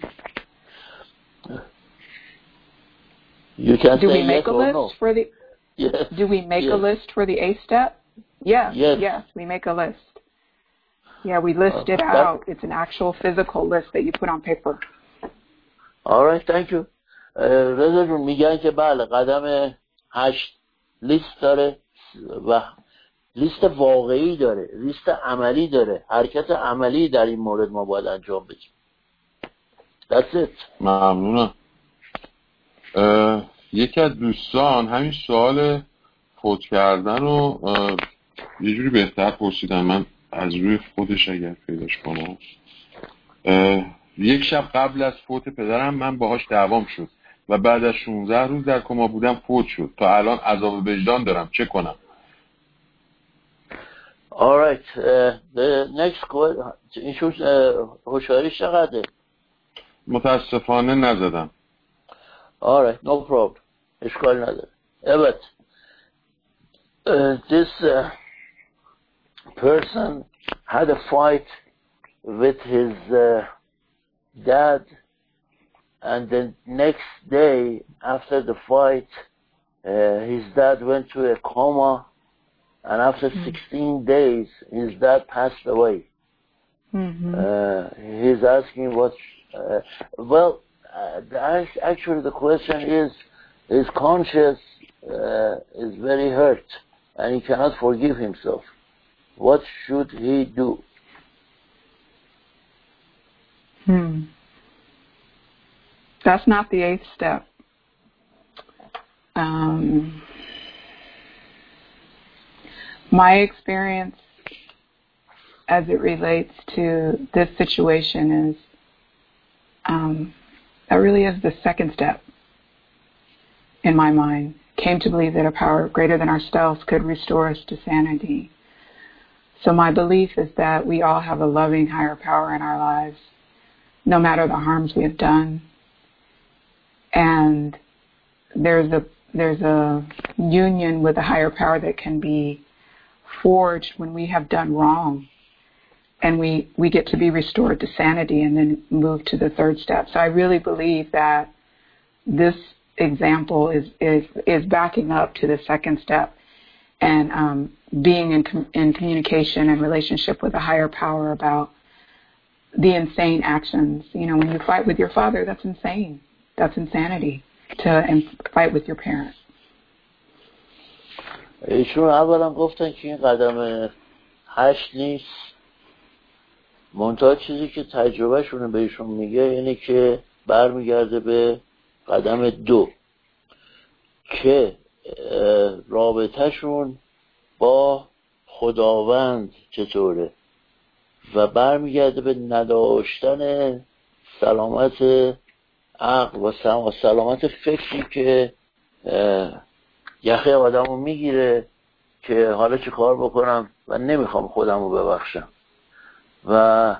You can do say we make yes a or list no. for the, Yes. Do we make yes. a list for the eighth step? Yes, yes, yes, we make a list. Yeah, we list uh, it out. It's an actual physical list that you put on paper. All right, thank you. رضا جون میگن که بله قدم هشت لیست داره و لیست واقعی داره، لیست عملی داره، حرکت عملی در این مورد ما باید انجام بدیم. That's it. ممنونم. یکی از دوستان همین سوال فوت کردن رو یه جوری بهتر پرسیدن، من از روی خودش اگر پیداش کنم. یک شب قبل از فوت پدرم من باهاش دعوام شد و بعد از شانزده روز در کما بودم فوت شد. تا الان عذاب وجدان دارم، چه کنم؟ All right. Uh, the next question. ایشون هوشیاریش چقدره؟ متاسفانه نزدم. All right, no problem. اشکال نداره. But uh, this uh, person had a fight with his uh, dad, and the next day after the fight, uh, his dad went to a coma, and after mm-hmm. sixteen days, his dad passed away. Mm-hmm. Uh, he's asking what, uh, well, uh, actually the question is, his conscience uh, is very hurt, and he cannot forgive himself. What should he do? Hmm. That's not the eighth step. Um, my experience as it relates to this situation is um, that really is the second step in my mind. Came to believe that a power greater than ourselves could restore us to sanity. So my belief is that we all have a loving higher power in our lives, no matter the harms we have done. And there's a there's a union with a higher power that can be forged when we have done wrong. And we, we get to be restored to sanity and then move to the third step. So I really believe that this example is, is, is backing up to the second step and um, being in, com- in communication and relationship with a higher power about the insane actions. You know, when you fight with your father, that's insane. That's insanity to and fight with your parent. ایشون اولا گفتن که این قدم هشت نیست، منتها چیزی که تجربهشون بهشون میگه اینه که برمیگرده به قدم دو که رابطهشون با خداوند چطوره و برمیگرده به نداشتن سلامت عقل و سلامت فکری که یخه آدمو میگیره که حالا چه کار بکنم و نمیخوام خودمو ببخشم. و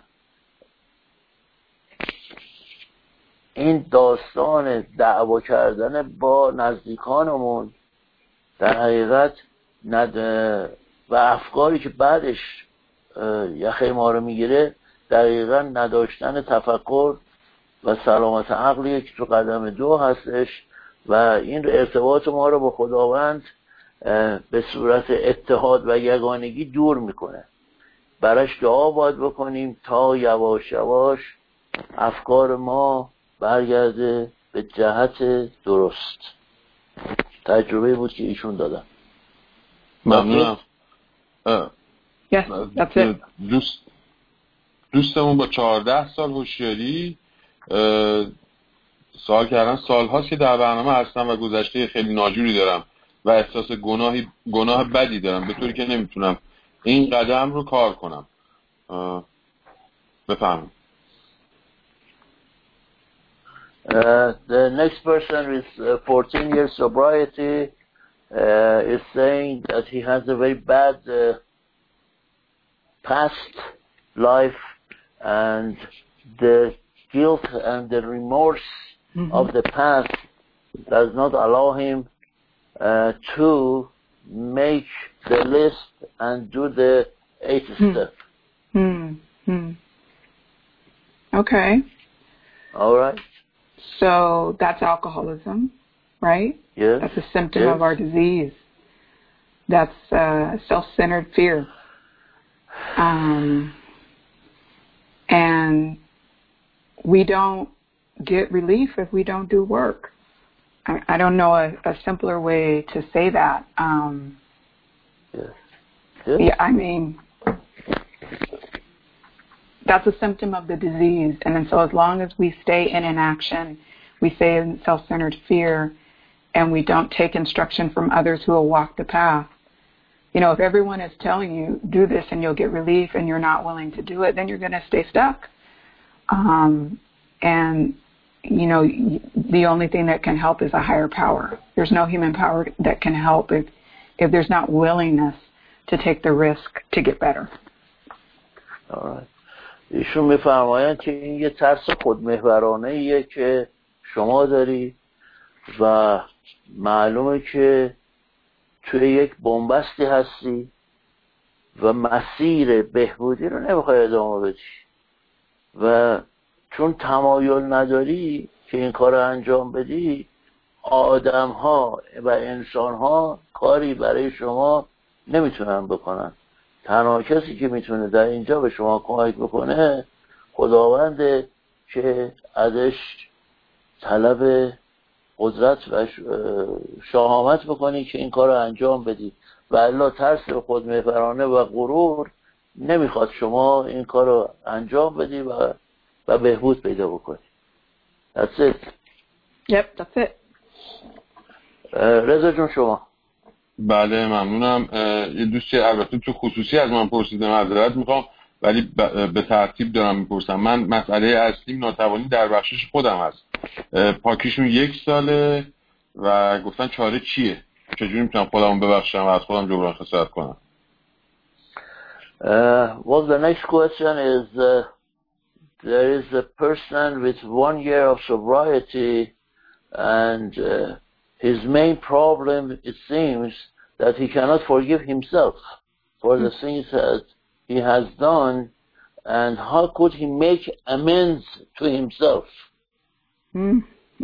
این داستان دعوا کردن با نزدیکانمون در حقیقت ند... و افکاری که بعدش یخه ما رو میگیره دقیقا نداشتن تفکر و سلامت عقلیه که تو قدم دو هستش و این ارتباط ما رو با خداوند به صورت اتحاد و یگانگی دور میکنه. براش دعا باید بکنیم تا یواش یواش افکار ما برگرده به جهت درست. تجربه بود که ایشون دادن. ممنونم. Yes, that's it. دوست دوستمون با چهارده سال هوشیاری سوال کردن سال هاست که در برنامه هستم و گذشته خیلی ناجوری دارم و احساس گناهی گناه بدی دارم به طوری که نمیتونم این قدم رو کار کنم. بفهم. Uh, the next person with uh, fourteen years sobriety uh, is saying that he has a very bad uh, past life and the guilt and the remorse mm-hmm. of the past does not allow him uh, to make the list and do the eighth mm. step. Mm-hmm. Okay. All right. So that's alcoholism, right? Yes. That's a symptom yes. of our disease. That's uh, self-centered fear. Um, and we don't get relief if we don't do work. I, I don't know a, a simpler way to say that. Um, yes. Yes. Yeah, I mean, that's a symptom of the disease. And then so as long as we stay in inaction, we stay in self-centered fear, and we don't take instruction from others who will walk the path. You know, if everyone is telling you, do this and you'll get relief, and you're not willing to do it, then you're going to stay stuck. Um, and, you know, the only thing that can help is a higher power. There's no human power that can help if, if there's not willingness to take the risk to get better. All right. ایشون میفرمایند که این یه ترس خودمحورانه ایه که شما داری و معلومه که توی یک بنبستی هستی و مسیر بهبودی رو نمیخوای ادامه بدی و چون تمایل نداری که این کار رو انجام بدی، آدم ها و انسان ها کاری برای شما نمیتونن بکنن. تنها کسی که میتونه در اینجا به شما کمک بکنه خداونده که ازش طلب قدرت و شهامت بکنی که این کار رو انجام بدی و الا ترس خودمحورانه و غرور نمیخواد شما این کار رو انجام بدی و و بهبود پیدا بکنی. That's it. Yep, that's it. رضا جون شما. بله ممنونم. یه دوستی البته تو خصوصی از من پرسیده، معذرت میخوام ولی به ترتیب دارم میپرسم. من مسئله اصلیم ناتوانی در بخشش خودم هست. پاکیشون یک ساله و گفتن چاره چیه؟ چجوری میتونم خودمو ببخشم و از خودم جبران خسارت کنم؟ Uh, well, the next question is uh, there is a person with one year of sobriety and uh, his main problem, it seems, that he cannot forgive himself for the things that he has done, and how could he make amends to himself? Hmm.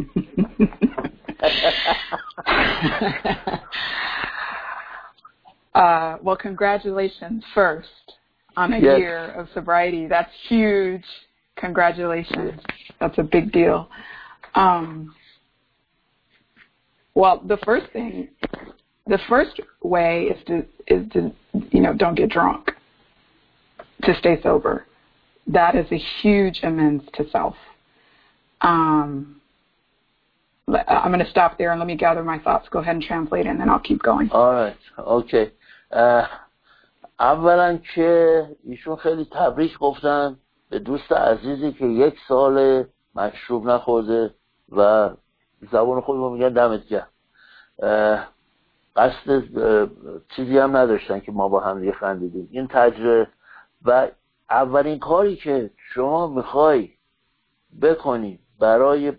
uh, well, congratulations first on a yes. year of sobriety. That's huge. Congratulations. That's a big deal. Um, Well, the first thing, the first way is to, is to, you know, don't get drunk, to stay sober. That is a huge amends to self. Um, I'm going to stop there and let me gather my thoughts. Go ahead and translate and then I'll keep going. All right. Okay. اولا که ایشون خیلی تبریک گفتن به دوست عزیزی که یک سال مشروب نخورده و زبان خودمون میگن دمت گرم. قصد چیزی هم نداشتن که ما با هم دیگه خندیدیم. این تجربه و اولین کاری که شما میخوای بکنی برای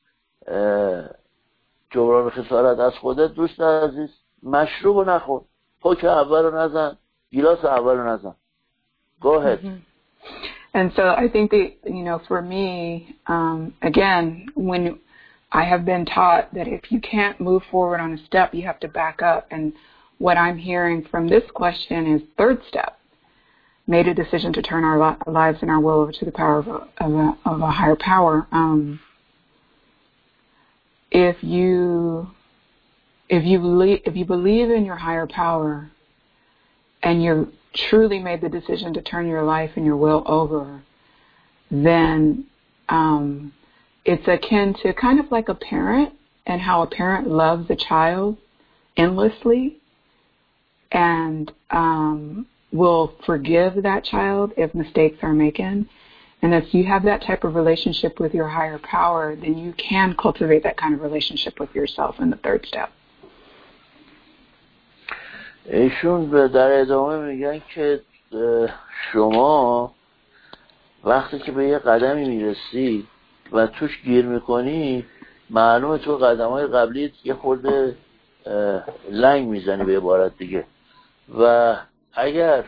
جبران خسارت از خودت، دوست عزیز، مشروب رو نخور، پاک اول رو نزن، گیلاس اول رو نزن. Go ahead. Mm-hmm. And so I think that, you know, for me, um, again, when I have been taught that if you can't move forward on a step, you have to back up. And what I'm hearing from this question is third step. Made a decision to turn our li- lives and our will over to the power of a, of a, of a higher power. Um, if you if you le- if you believe in your higher power and you truly made the decision to turn your life and your will over, then um, it's akin to kind of like a parent and how a parent loves a child endlessly and um, will forgive that child if mistakes are making. And if you have that type of relationship with your higher power, then you can cultivate that kind of relationship with yourself in the third step. ایشون در ادامه میگن که شما وقتی که به یه قدمی میرسی و توش گیر میکنی معلومه تو قدم‌های قبلی یه خورده لنگ میزنی به عبارت دیگه. و اگر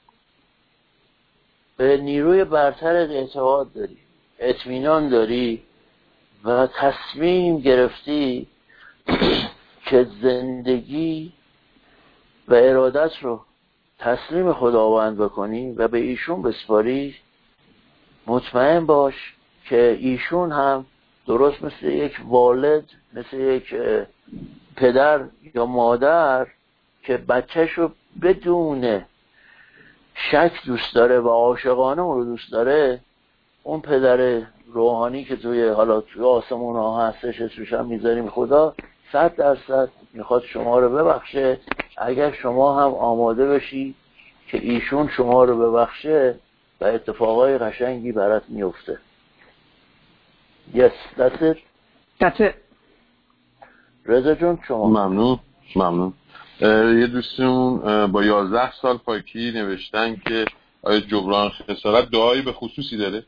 به نیروی برترت اعتقاد داری، اطمینان داری و تصمیم گرفتی که زندگی و ارادت رو تسلیم خداوند بکنی و به ایشون بسپاری، مطمئن باش که ایشون هم درست مثل یک والد، مثل یک پدر یا مادر که بچهش رو بدون شک دوست داره و عاشقانه اون رو دوست داره، اون پدر روحانی که توی حالا توی آسمون ها هستش اسمش هم میذاریم خدا، صد درصد میخواد شما رو ببخشه اگر شما هم آماده بشی که ایشون شما رو ببخشه و اتفاقای قشنگی برات میفته. Yes, that's it. That's it. رضا جون شما. ممنون ممنون. یه دوستمون با یازده سال پاکی نوشتن که آیا جبران خسارت دعایی به خصوصی داره؟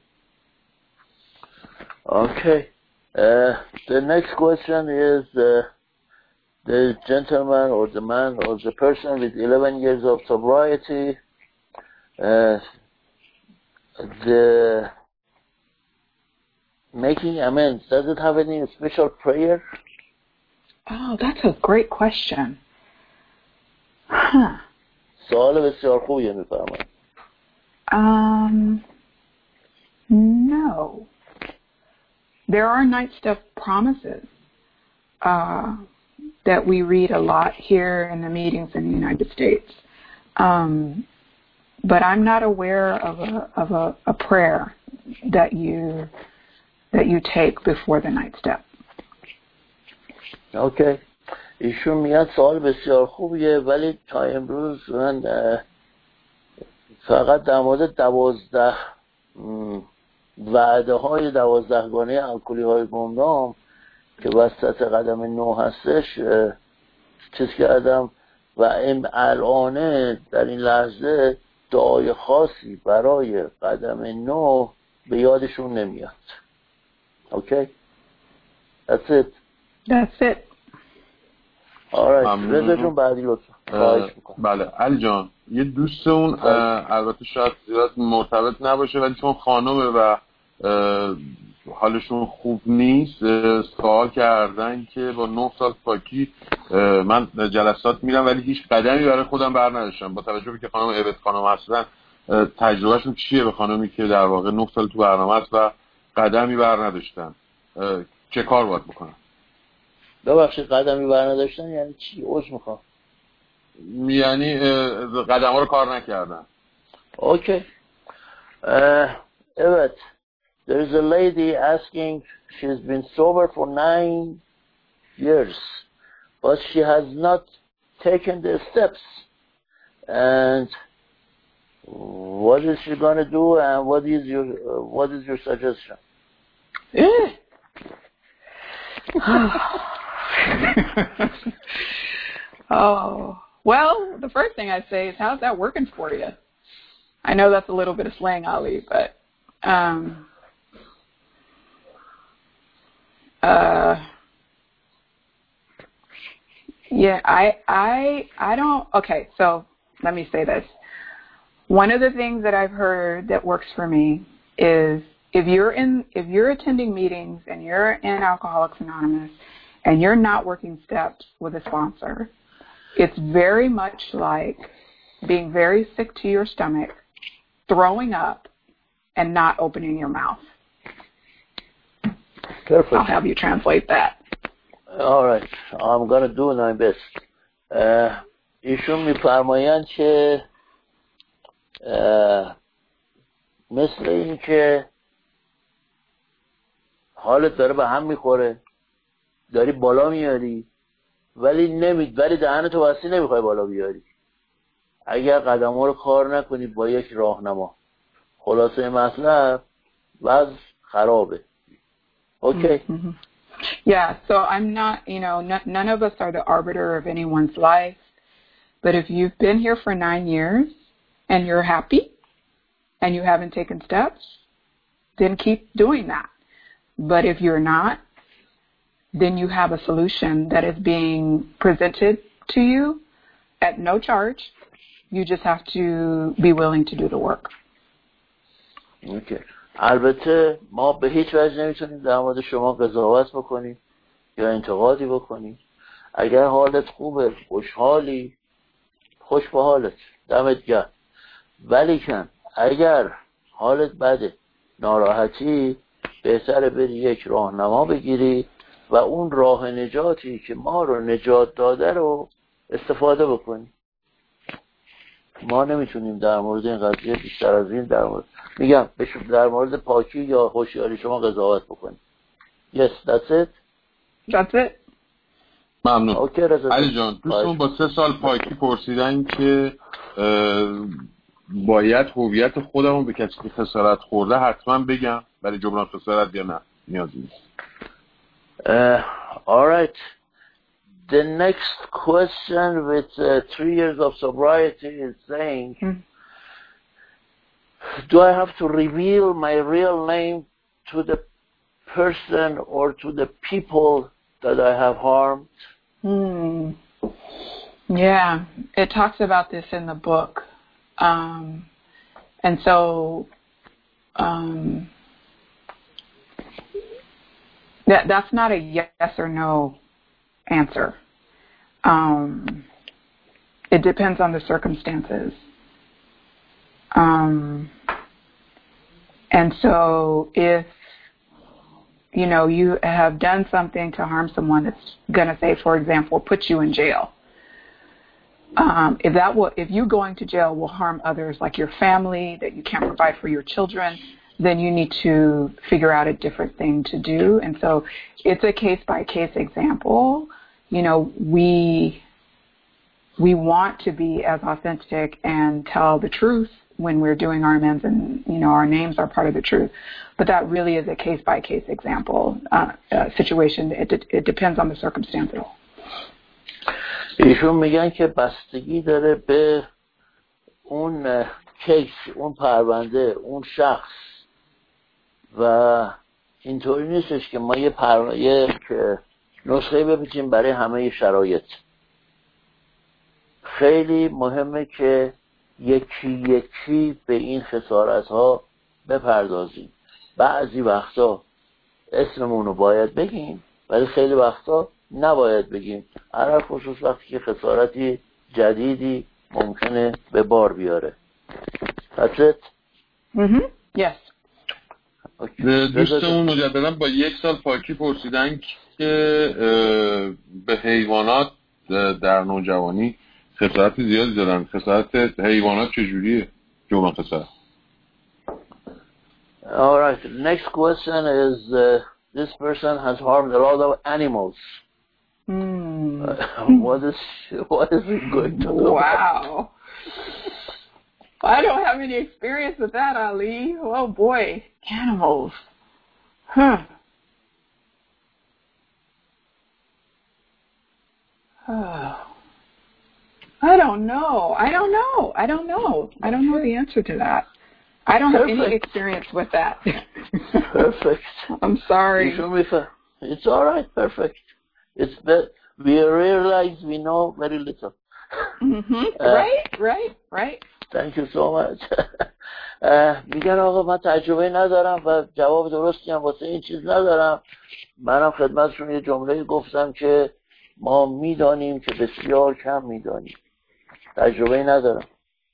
Okay. Uh, the next question is uh, the gentleman or the man or the person with eleven years of sobriety, uh, the making amends, does it have any special prayer? Oh, that's a great question. Huh. سوال بسیار خوبیه میفهمم. Um, no. There are night step promises uh, that we read a lot here in the meetings in the United States. Um, but I'm not aware of a of a, a prayer that you that you take before the night step. Okay. ایشون میاد سوال بسیار خوبیه ولی تا امروز من فقط در مورد دوازده وعده های دوازدهگانه الکلی های گمنام که وسط قدم نو هستش چیز کردم و الان در این لحظه دعای خاصی برای قدم نو به یادشون نمیاد. Okay? That's it. That's it. آره رضا جون بعدی لطفا خواهش میکنم. بله علی جان، یه دوستمون البته شاید زیاد مرتبط نباشه ولی چون خانمه و حالشون خوب نیست سوال کردن که با نه سال پاکی من جلسات میرم ولی هیچ قدمی برای خودم بر نداشتم. با توجه به که خانم عبد خانم هستن تجربهشون چیه به خانمی که در واقع نه سال تو برنامه است و قدمی بر نداشتن، چه کار باید بکنم؟ ببخشید قدمی بر نداشتن یعنی چی؟ عذر میخوام. یعنی قدم ها رو کار نکردن. Okay. Uh, evet. There is a lady asking, she's been sober for nine years, but she has not taken the steps. And what is she going to do and what is your, uh, what is your suggestion? Oh, well, the first thing I say is, how's that working for you? I know that's a little bit of slang, Ali, but um, uh, yeah, I, I, I don't. Okay, so let me say this. One of the things that I've heard that works for me is if you're in, if you're attending meetings and you're in Alcoholics Anonymous and you're not working steps with a sponsor, it's very much like being very sick to your stomach, throwing up, and not opening your mouth. Perfect. I'll have you translate that. All right. I'm going to do my best. Uh, ایشون میفرمایند که مثل این که حالت داره به هم میخوره، داری بالا میاری ولی نمید ولی دهنتو بستی نمیخوای بالا بیاری. اگر قدم ها رو کار نکنی با یک راهنما، خلاصه مطلب وضع خرابه. Okay. Mm-hmm. Yeah, so I'm not, you know, n- none of us are the arbiter of anyone's life, but if you've been here for nine years and you're happy and you haven't taken steps, then keep doing that. But if you're not, then you have a solution that is being presented to you at no charge. You just have to be willing to do the work. اوکی. البته ما به هیچ وجه نمیتونیم در مورد شما قضاوت بکنیم یا انتقادی بکنیم. اگر حالت خوبه، خوشحالی، خوش به حالت، دمت گرم. ولی کن اگر حالت بده، ناراحتی، بهتره بری یک راهنما بگیری و اون راه نجاتی که ما رو نجات داده رو استفاده بکنی. ما نمیتونیم در مورد این قضیه بیشتر از این در مورد میگم در مورد پاکی یا هوشیاری شما قضاوت بکنیم. Yes, that's it. That's it. ممنون. اوکی رضا. علی جان دوستون با سه سال پاکی پرسیدن که باید هویت خودمون به کسی که خسارت خورده حتما بگم برای جبران خسارت یا نه نیازی نیست. Uh, all right. The next question with uh, three years of sobriety is saying, mm. do I have to reveal my real name to the person or to the people that I have harmed? Hmm. Yeah, it talks about this in the book. Um, and so um, that that's not a yes or no answer. Um, it depends on the circumstances. Um, and so if, you know, you have done something to harm someone that's going to say, for example, put you in jail. Um, if that will, if you going to jail will harm others, like your family, that you can't provide for your children, then you need to figure out a different thing to do. And so it's a case-by-case example. You know, we we want to be as authentic and tell the truth when we're doing our amends, and, you know, our names are part of the truth. But that really is a case-by-case example, uh, uh, situation. It, it depends on the circumstances. ایشون میگن که بستگی داره به اون کیس، اون پرونده، اون شخص و اینطوری نیستش که ما یه پرونده که نسخه بپیچیم برای همه شرایط. خیلی مهمه که یکی یکی به این خسارت ها بپردازیم. بعضی وقتا اسممون رو باید بگیم ولی خیلی وقتا نباید بگیم، علل خصوص وقتی که خسارتی جدیدی ممکنه به بار بیاره. That's it? Mm-hmm. Yes. دوستمون مجددا با یک سال پاکی پرسیدن که به حیوانات در نوجوانی خسارت زیادی دارن. خسارت حیوانات چجوریه؟ جبران خسارت. All right. The next question is uh, this person has harmed a lot of animals. Hmm. Uh, what is what is he going to do? Wow. I don't have any experience with that, Ali. Oh boy, animals. Huh. Oh. I don't know. I don't know. I don't know. I don't know the answer to that. I don't Perfect. have any experience with that. Perfect. I'm sorry. It's all right. Perfect. It's that we realize we know very little. Mm-hmm. Uh, right, right, right. Thank you so much. میگن آقا من تجربه ندارم و جواب درستی هم واسه این چیز ندارم. منم خدمتشون یه جمله گفتم که ما میدانیم که بسیار کم میدانیم. تجربه ندارم.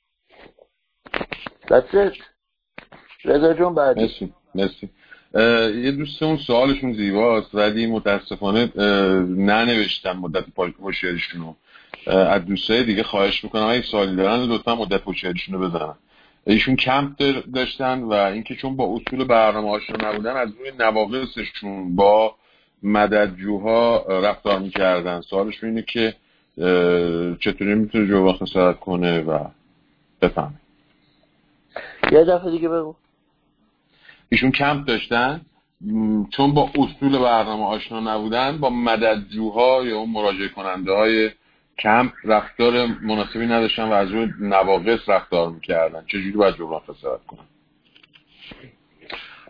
That's it. رضا جون بعدی. مرسی. مرسی. یه دوستمون سوالشون زیباست ولی متاسفانه ننوشتن مدت هوشیاریشون رو. از دوستای دیگه خواهش میکنم اگه سوالی دارن لطفا مدت هوشیاریشون رو بزنن. ایشون کمپ داشتن و اینکه چون با اصول برنامه آشنا نبودن از روی نواقصشون با مددجوها رفتار میکردن. سوالشون اینه که چطوری میتونه جبران خسارت کنه و بفهمه. یه دفعه دیگه بگو. ایشون کمپ داشتن چون با اصول برنامه آشنا نبودن با مددجوها یا اون مراجعه کننده های کمپ رفتار مناسبی نداشتن و از روی نواقص رفتار میکردن. چجوری باید جبران خسارت کنن؟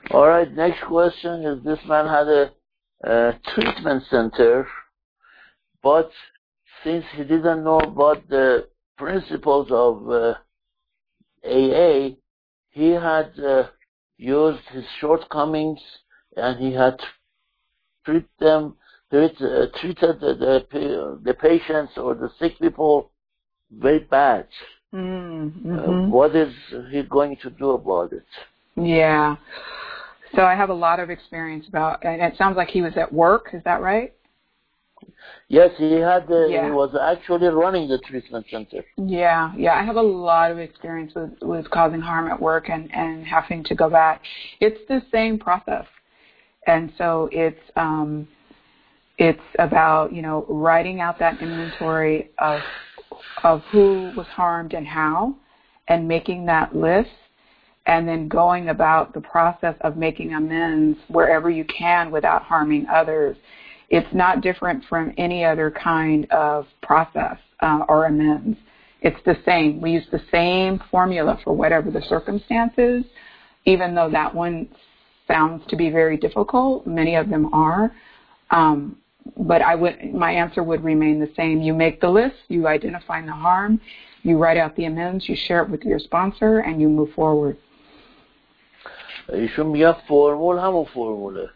All right, next question is this man had a, a treatment center, but since he didn't know about the principles of uh, A A, he had uh, used his shortcomings and he had treat them, treat, uh, treated the, the, the patients or the sick people very bad. Mm-hmm. Uh, what is he going to do about it? Yeah. So I have a lot of experience about, and it sounds like he was at work. Is that right? Yes, he had. Uh, yeah. He was actually running the treatment center. Yeah, yeah. I have a lot of experience with, with causing harm at work and, and having to go back. It's the same process, and so it's um, it's about you know writing out that inventory of of who was harmed and how, and making that list, and then going about the process of making amends wherever you can without harming others. It's not different from any other kind of process uh, or amends. It's the same. We use the same formula for whatever the circumstances, even though that one sounds to be very difficult. Many of them are. Um, but I would, my answer would remain the same. You make the list, you identify the harm, you write out the amends, you share it with your sponsor, and you move forward. ایشون میگه فرمول همون فرموله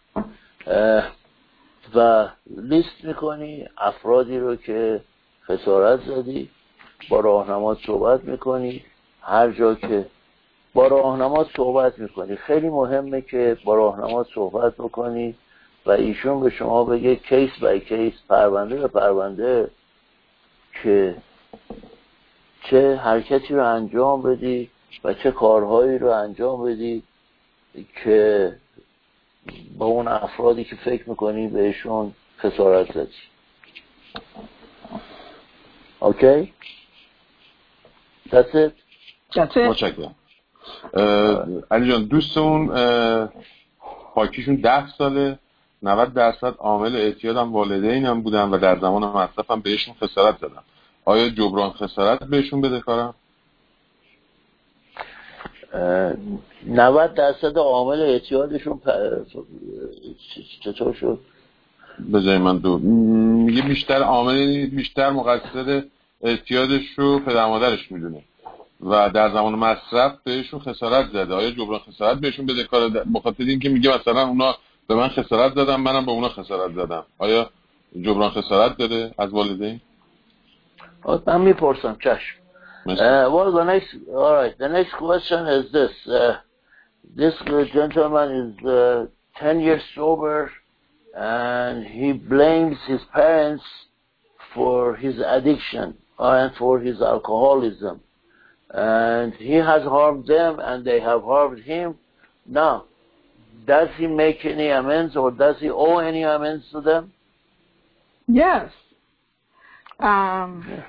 و لیست میکنی افرادی رو که خسارت زدی، با راهنمات صحبت میکنی، هر جا که با راهنمات صحبت میکنی خیلی مهمه که با راهنمات صحبت بکنی و ایشون به شما بگه کیس بای کیس، پرونده به پرونده، که چه حرکتی رو انجام بدی و چه کارهایی رو انجام بدی که با اون افرادی که فکر میکنی بهشون خسارت زدی. اوکی؟ That's it. That's it. متشکرم. علی جان، دوستمون پاکیشون ده ساله، نود درصد عامل اعتیادم والدینم بودن و در زمان مصرفم بهشون خسارت زدم. آیا جبران خسارت بهشون بده کارم؟ نود درصد عامل اعتیادشون چطور شد؟ بذاری من دو میگه بیشتر عامل بیشتر مقصر اعتیادش رو پدر مادرش میدونه و در زمان مصرف بهشون خسارت زده. آیا جبران خسارت بهشون بده کار؟ بخاطر اینکه میگه مثلا اونا به من خسارت زدن، منم به اونا خسارت زدم. آیا جبران خسارت داره از والدین؟ من میپرسم. چشم. Uh, well, the next, all right. The next question is this: uh, this gentleman is uh, ten years sober, and he blames his parents for his addiction and for his alcoholism, and he has harmed them, and they have harmed him. Now, does he make any amends, or does he owe any amends to them? Yes. Um. Yeah.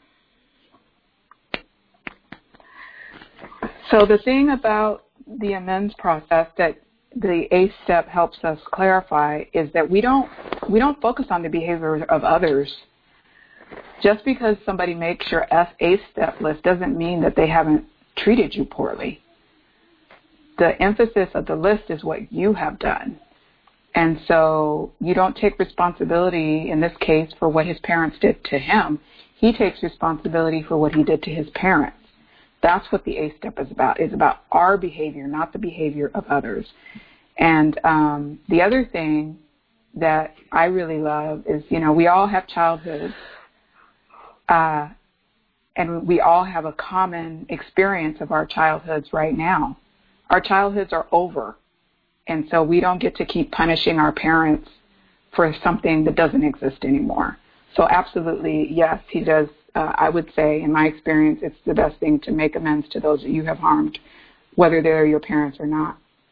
So the thing about the amends process that the A step helps us clarify is that we don't we don't focus on the behavior of others. Just because somebody makes your A step list doesn't mean that they haven't treated you poorly. The emphasis of the list is what you have done. And so you don't take responsibility, in this case, for what his parents did to him. He takes responsibility for what he did to his parents. That's what the A step is about. It's about our behavior, not the behavior of others. And um, the other thing that I really love is, you know, we all have childhoods, uh, and we all have a common experience of our childhoods right now. Our childhoods are over, and so we don't get to keep punishing our parents for something that doesn't exist anymore. So absolutely, yes, he does. Uh, I would say, in my experience, it's the best thing to make amends to those that you have harmed, whether they're your parents or not.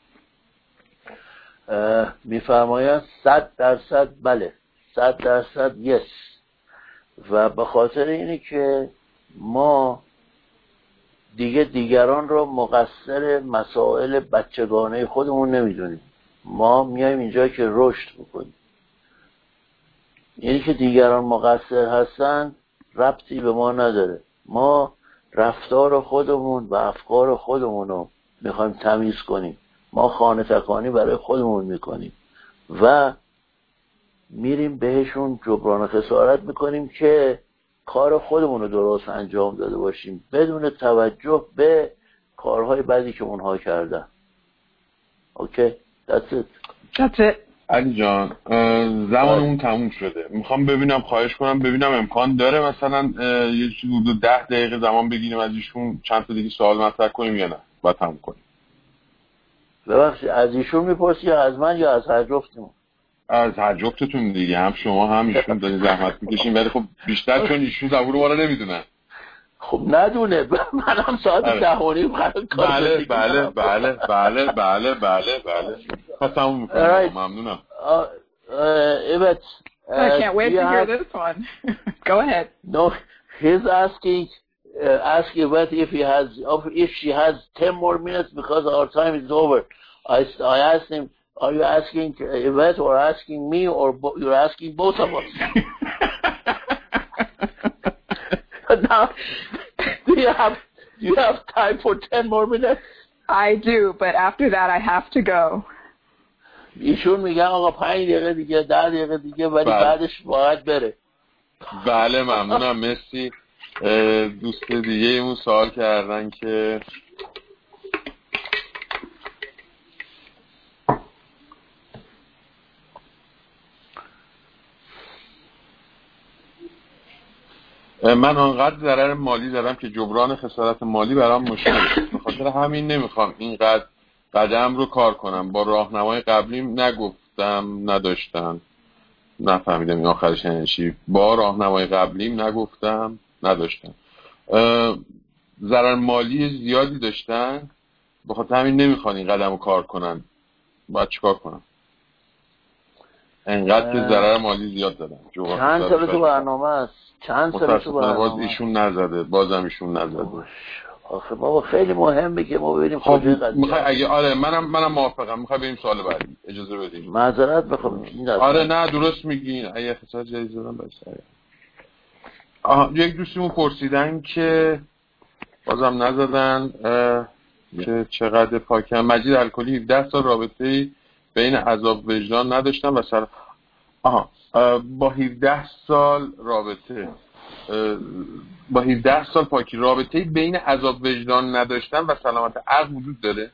میفرماید صد درصد بله، صد درصد yes. و به خاطر اینه که ما دیگه دیگران رو مقصر مسائل بچگانه خودمون نمیدونیم. ما میایم اینجا که رشد بکنیم. یعنی که دیگران مقصر هستن ربطی به ما نداره. ما رفتار خودمون و افکار خودمون رو میخوایم تمیز کنیم. ما خانه تکانی برای خودمون میکنیم و میریم بهشون جبران خسارت میکنیم که کار خودمون رو درست انجام داده باشیم بدون توجه به کارهای بعدی که اونها کردن. اوکی؟ That's it. That's it. علی جان زمانمون تموم شده. میخوام ببینم، خواهش کنم ببینم امکان داره مثلا یه چیز حدود ده دقیقه زمان بگیریم از ایشون چند تا دیگه سوال مطرح کنیم یا نه بعد تموم کنیم. ببخشید از ایشون میپرسی یا از من یا از هر جفتمون؟ از هر جفتتون دیگه، هم شما هم ایشون دارین زحمت میکشین ولی خب بیشتر چون ایشون زبور ما رو نمیدونن. خب ندونه منم ساعت ده و نیم قرار کار بله بله بله بله بله بله بله پس تموم میکنم. ممنونم. Yvette, I can't wait to hear this one. Go ahead. No, he's asking uh, ask Yvette if he has if she has ten more minutes because our time is over. I I asked him, are you asking Yvette or asking me or bo- you're asking both of us? Now, do you have do you have time for ten more minutes? I do, but after that I have to go. ایشون میگن آقا پنج دقیقه دیگه ده دقیقه دیگه ولی بله. بعدش باید بره. بله ممنونم. مرسی. دوست دیگه ایمون سوال کردن که من آنقدر ضرر مالی دارم که جبران خسارت مالی برام مشکله. به خاطر همین نمیخوام اینقدر قدم رو کار کنم. با راهنمای قبلیم نگفتم نداشتن. نفهمیدم این آخرش یعنی چی. با راهنمای قبلیم نگفتم نداشتن. ضرر مالی زیادی داشتن. به خاطر همین نمیخوان این قدم رو کار کنن. باید چیکار کنم؟ انقدر که ضرر مالی زیاد دادن. چند سال تو برنامه است؟ چند سال تو برنامه؟ باز ایشون نزده. بازم ایشون نزده. آخه بابا خیلی مهمه که ما ببینیم کجای قضیه. میخوای اگه آره منم منم موافقم. میخوای بریم سوال بعدی. اجازه بدید. معذرت بخوام. آره نه درست میگین. اگه خسارت جدید زدم بس. آها یک دوستیمون پرسیدن که بازم نزدن که چقدر پاکن. مجید الکلی هفده سال رابطه‌ای بین عذاب وجدان نداشتم و سر آها با هفده سال رابطه با هفده سال پاکی رابطه بین عذاب وجدان نداشتن و سلامت عقل وجود داره؟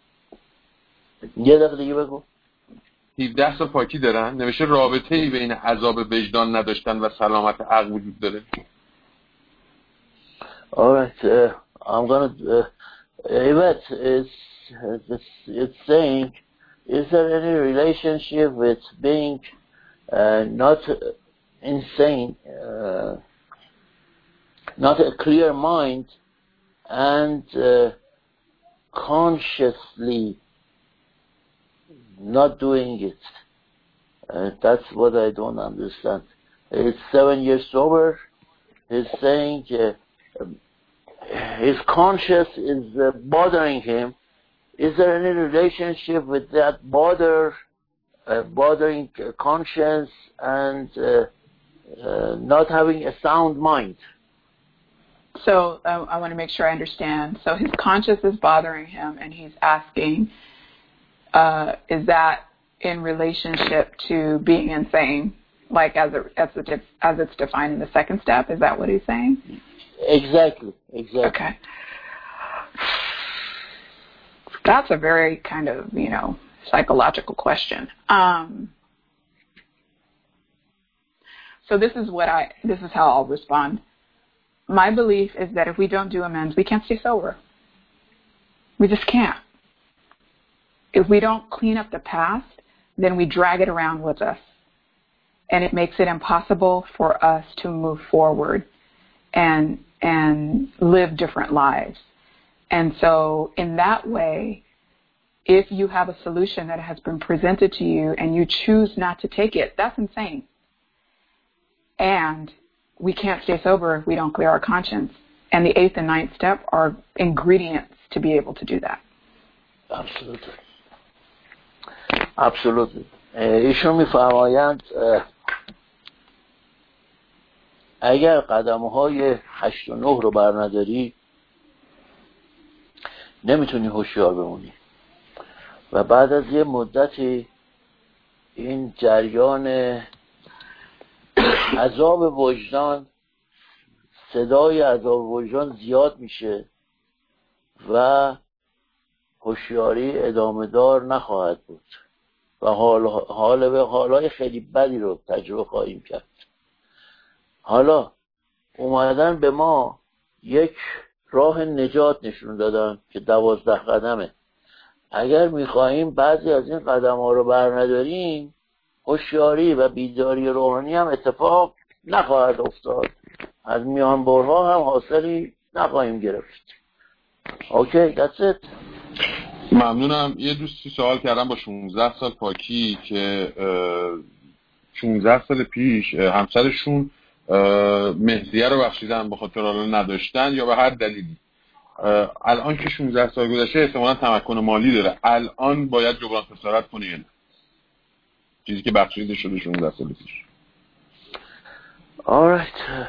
یه دقیقه دیگه بگو. هفده سال پاکی دارن نوشته رابطه بین عذاب وجدان نداشتن و سلامت عقل وجود داره. Alright, uh, I'm gonna uh, Yvette, it's, it's it's saying is there any relationship with being uh, not insane uh, not a clear mind and uh, consciously not doing it. Uh, that's what I don't understand. It's seven years sober. He's saying uh, his conscience is uh, bothering him. Is there any relationship with that bother, uh, bothering uh, conscience and uh, uh, not having a sound mind? So uh, I want to make sure I understand. So his conscience is bothering him, and he's asking, uh, is that in relationship to being insane, like as it, as, it, as it's defined in the second step? Is that what he's saying? Exactly. Exactly. Okay. That's a very kind of, you know, psychological question. Um, so this is what I, this is how I'll respond. My belief is that if we don't do amends, we can't stay sober. We just can't. If we don't clean up the past, then we drag it around with us. And it makes it impossible for us to move forward and and live different lives. And so in that way, if you have a solution that has been presented to you and you choose not to take it, that's insane. And we can't stay sober if we don't clear our conscience. And the eighth and ninth step are ingredients to be able to do that. Absolutely. Absolutely. ایشون میفرمایند اگر قدم‌های هشت و نه رو برنداری نمیتونی هوشیار بمونی. و بعد از یه مدتی این جریان عذاب وجدان، صدای عذاب وجدان زیاد میشه و هوشیاری ادامه دار نخواهد بود و حال حال به حالای خیلی بدی رو تجربه خواهیم کرد. حالا اومدن به ما یک راه نجات نشون دادن که دوازده قدمه. اگر میخواهیم بعضی از این قدم ها رو برنداریم، هوشیاری و بیداری روحانی هم اتفاق نخواهد افتاد، از میانبرها هم حاصلی نخواهیم گرفت. اوکی، that's it. ممنونم. یه دوستی سوال کردم با شانزده سال پاکی که شانزده سال پیش همسرشون مهریه رو بخشیدن به خاطر حالا نداشتن یا به هر دلیلی. الان که شانزده سال گذشته احتمالاً تمکن مالی داره، الان باید جبران خسارت کنه یا نه؟ چیزی که بخشیده شده شانزده سال پیش. alright.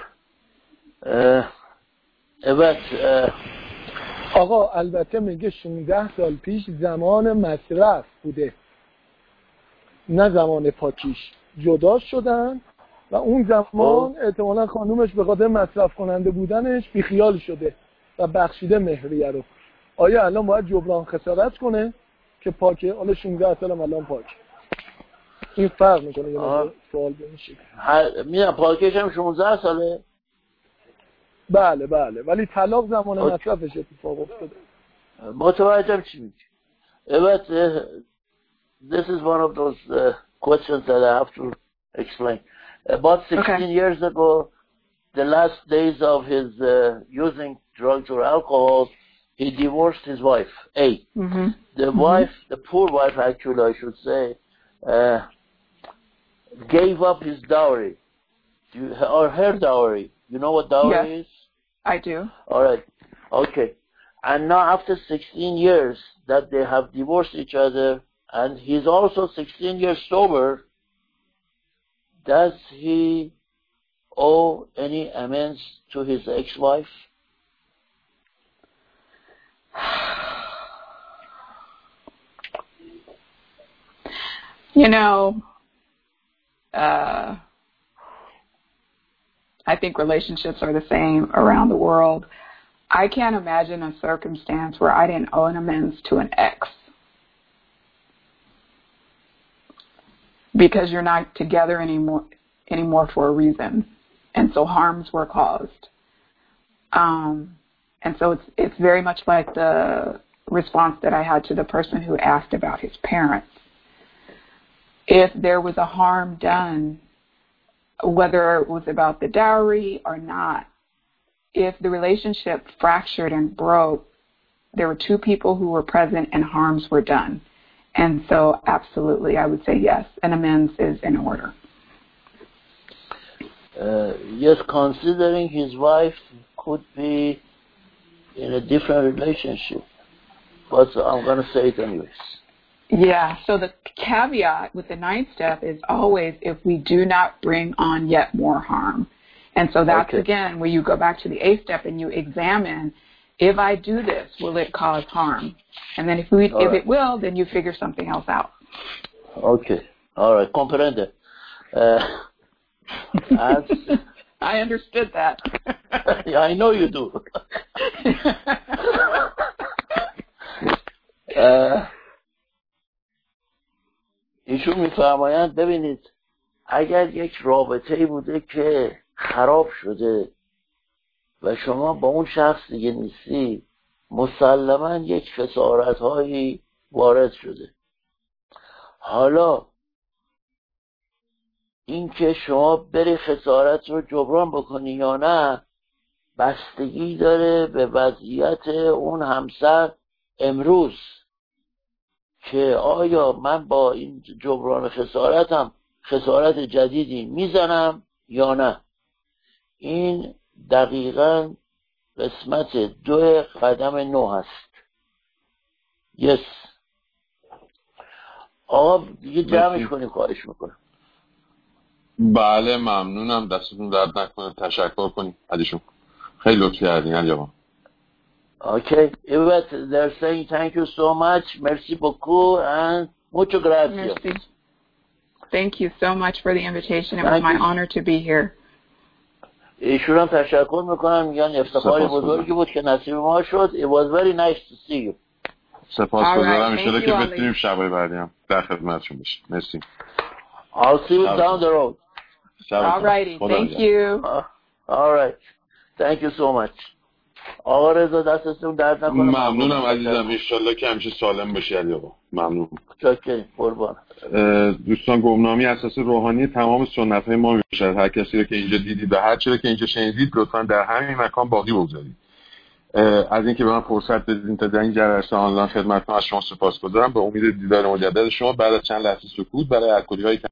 البته آقا البته میگه شانزده سال پیش زمان مصرف بوده، نه زمان پاکیش. جدا شدن و اون زمان احتمالاً خانومش به خاطر مصرف کننده بودنش بیخیال شده و بخشیده مهریه رو. آیا الان باید جبران خسارت کنه که پاکه؟ حالا شانزده سالم الان پاک. این فرق میکنه یه مثلا سوال بمیشه. میدونم پاکش هم شانزده ساله؟ بله بله، ولی طلاق زمان مصرفش اتفاق افتاده. متوجهم چی میگی. But uh, this is one of those uh, questions that I have to explain. About sixteen okay. years ago, the last days of his uh, using drugs or alcohol, he divorced his wife, A. Mm-hmm. The mm-hmm. wife, the poor wife actually I should say, uh, gave up his dowry, you, or her dowry. You know what dowry yes, is? I do. All right. Okay. And now after sixteen years that they have divorced each other, and he's also sixteen years sober, does he owe any amends to his ex-wife? You know, uh, I think relationships are the same around the world. I can't imagine a circumstance where I didn't owe an amends to an ex. Because you're not together anymore anymore for a reason. And so harms were caused. Um, and so it's it's very much like the response that I had to the person who asked about his parents. If there was a harm done, whether it was about the dowry or not, if the relationship fractured and broke, there were two people who were present and harms were done. And so absolutely, I would say yes, an amends is in order. Uh, yes, considering his wife could be in a different relationship, but I'm going to say it anyways. Yeah, so the caveat with the ninth step is always if we do not bring on yet more harm. And so that's, okay. again, where you go back to the eighth step and you examine, if I do this, will it cause harm? And then if we, if right. it will, then you figure something else out. Okay. All right. Comprende. Uh, as, I understood that. Yeah, I know you do. uh, ایشون میفرمایند ببینید اگر یک رابطه‌ای بوده که خراب شده و شما با اون شخص دیگه نیستی، مسلماً یک خسارت‌هایی وارد شده. حالا این که شما بری خسارت رو جبران بکنی یا نه بستگی داره به وضعیت اون همسر امروز، که آیا من با این جبران خسارتم خسارت جدیدی میزنم یا نه. این دقیقاً قسمت دو قدم نو هست. یس آقا دیگه جمعش کنیم، خواهش میکنم. بله ممنونم، دستتون درد نکنه. تشکر کنیم علیشون، خیلی لطفی کردین علی آقا. Okay, Yvette, they're saying thank you so much, merci beaucoup, and mucho gracias. Merci. Thank you so much for the invitation. It was Thank my you. honor to be here. ایشون هم تشکر میکنم، میگن افتخار بزرگی بود که نصیب ما شد. It was very nice to see you. سپاسگزارم. ان شاءالله که you, بتونیم شبای بعدی هم در خدمتتون باشیم. مرسی. I'll see you down the road. All righty. Thank you. Uh, all right. Thank you so much. آقا رضا دستتون درد نکنه. ممنونم عزیزم. ان شاءالله که همیشه سالم باشی علی آقا. ممنون. چاکریم قربان. دوستان، گمنامی اساس روحانی تمام سنت‌های ما میشه. هر کسی رو که اینجا دیدید و هر چیزی که اینجا شنیدید لطفاً در همین مکان باقی بگذارید. از اینکه به من فرصت بدید تا در این جلسه آنلاین خدمتتون از شما سپاسگزارم. به امید دیدار مجدد شما بعد از چند لحظه سکوت برای الکلی‌هایی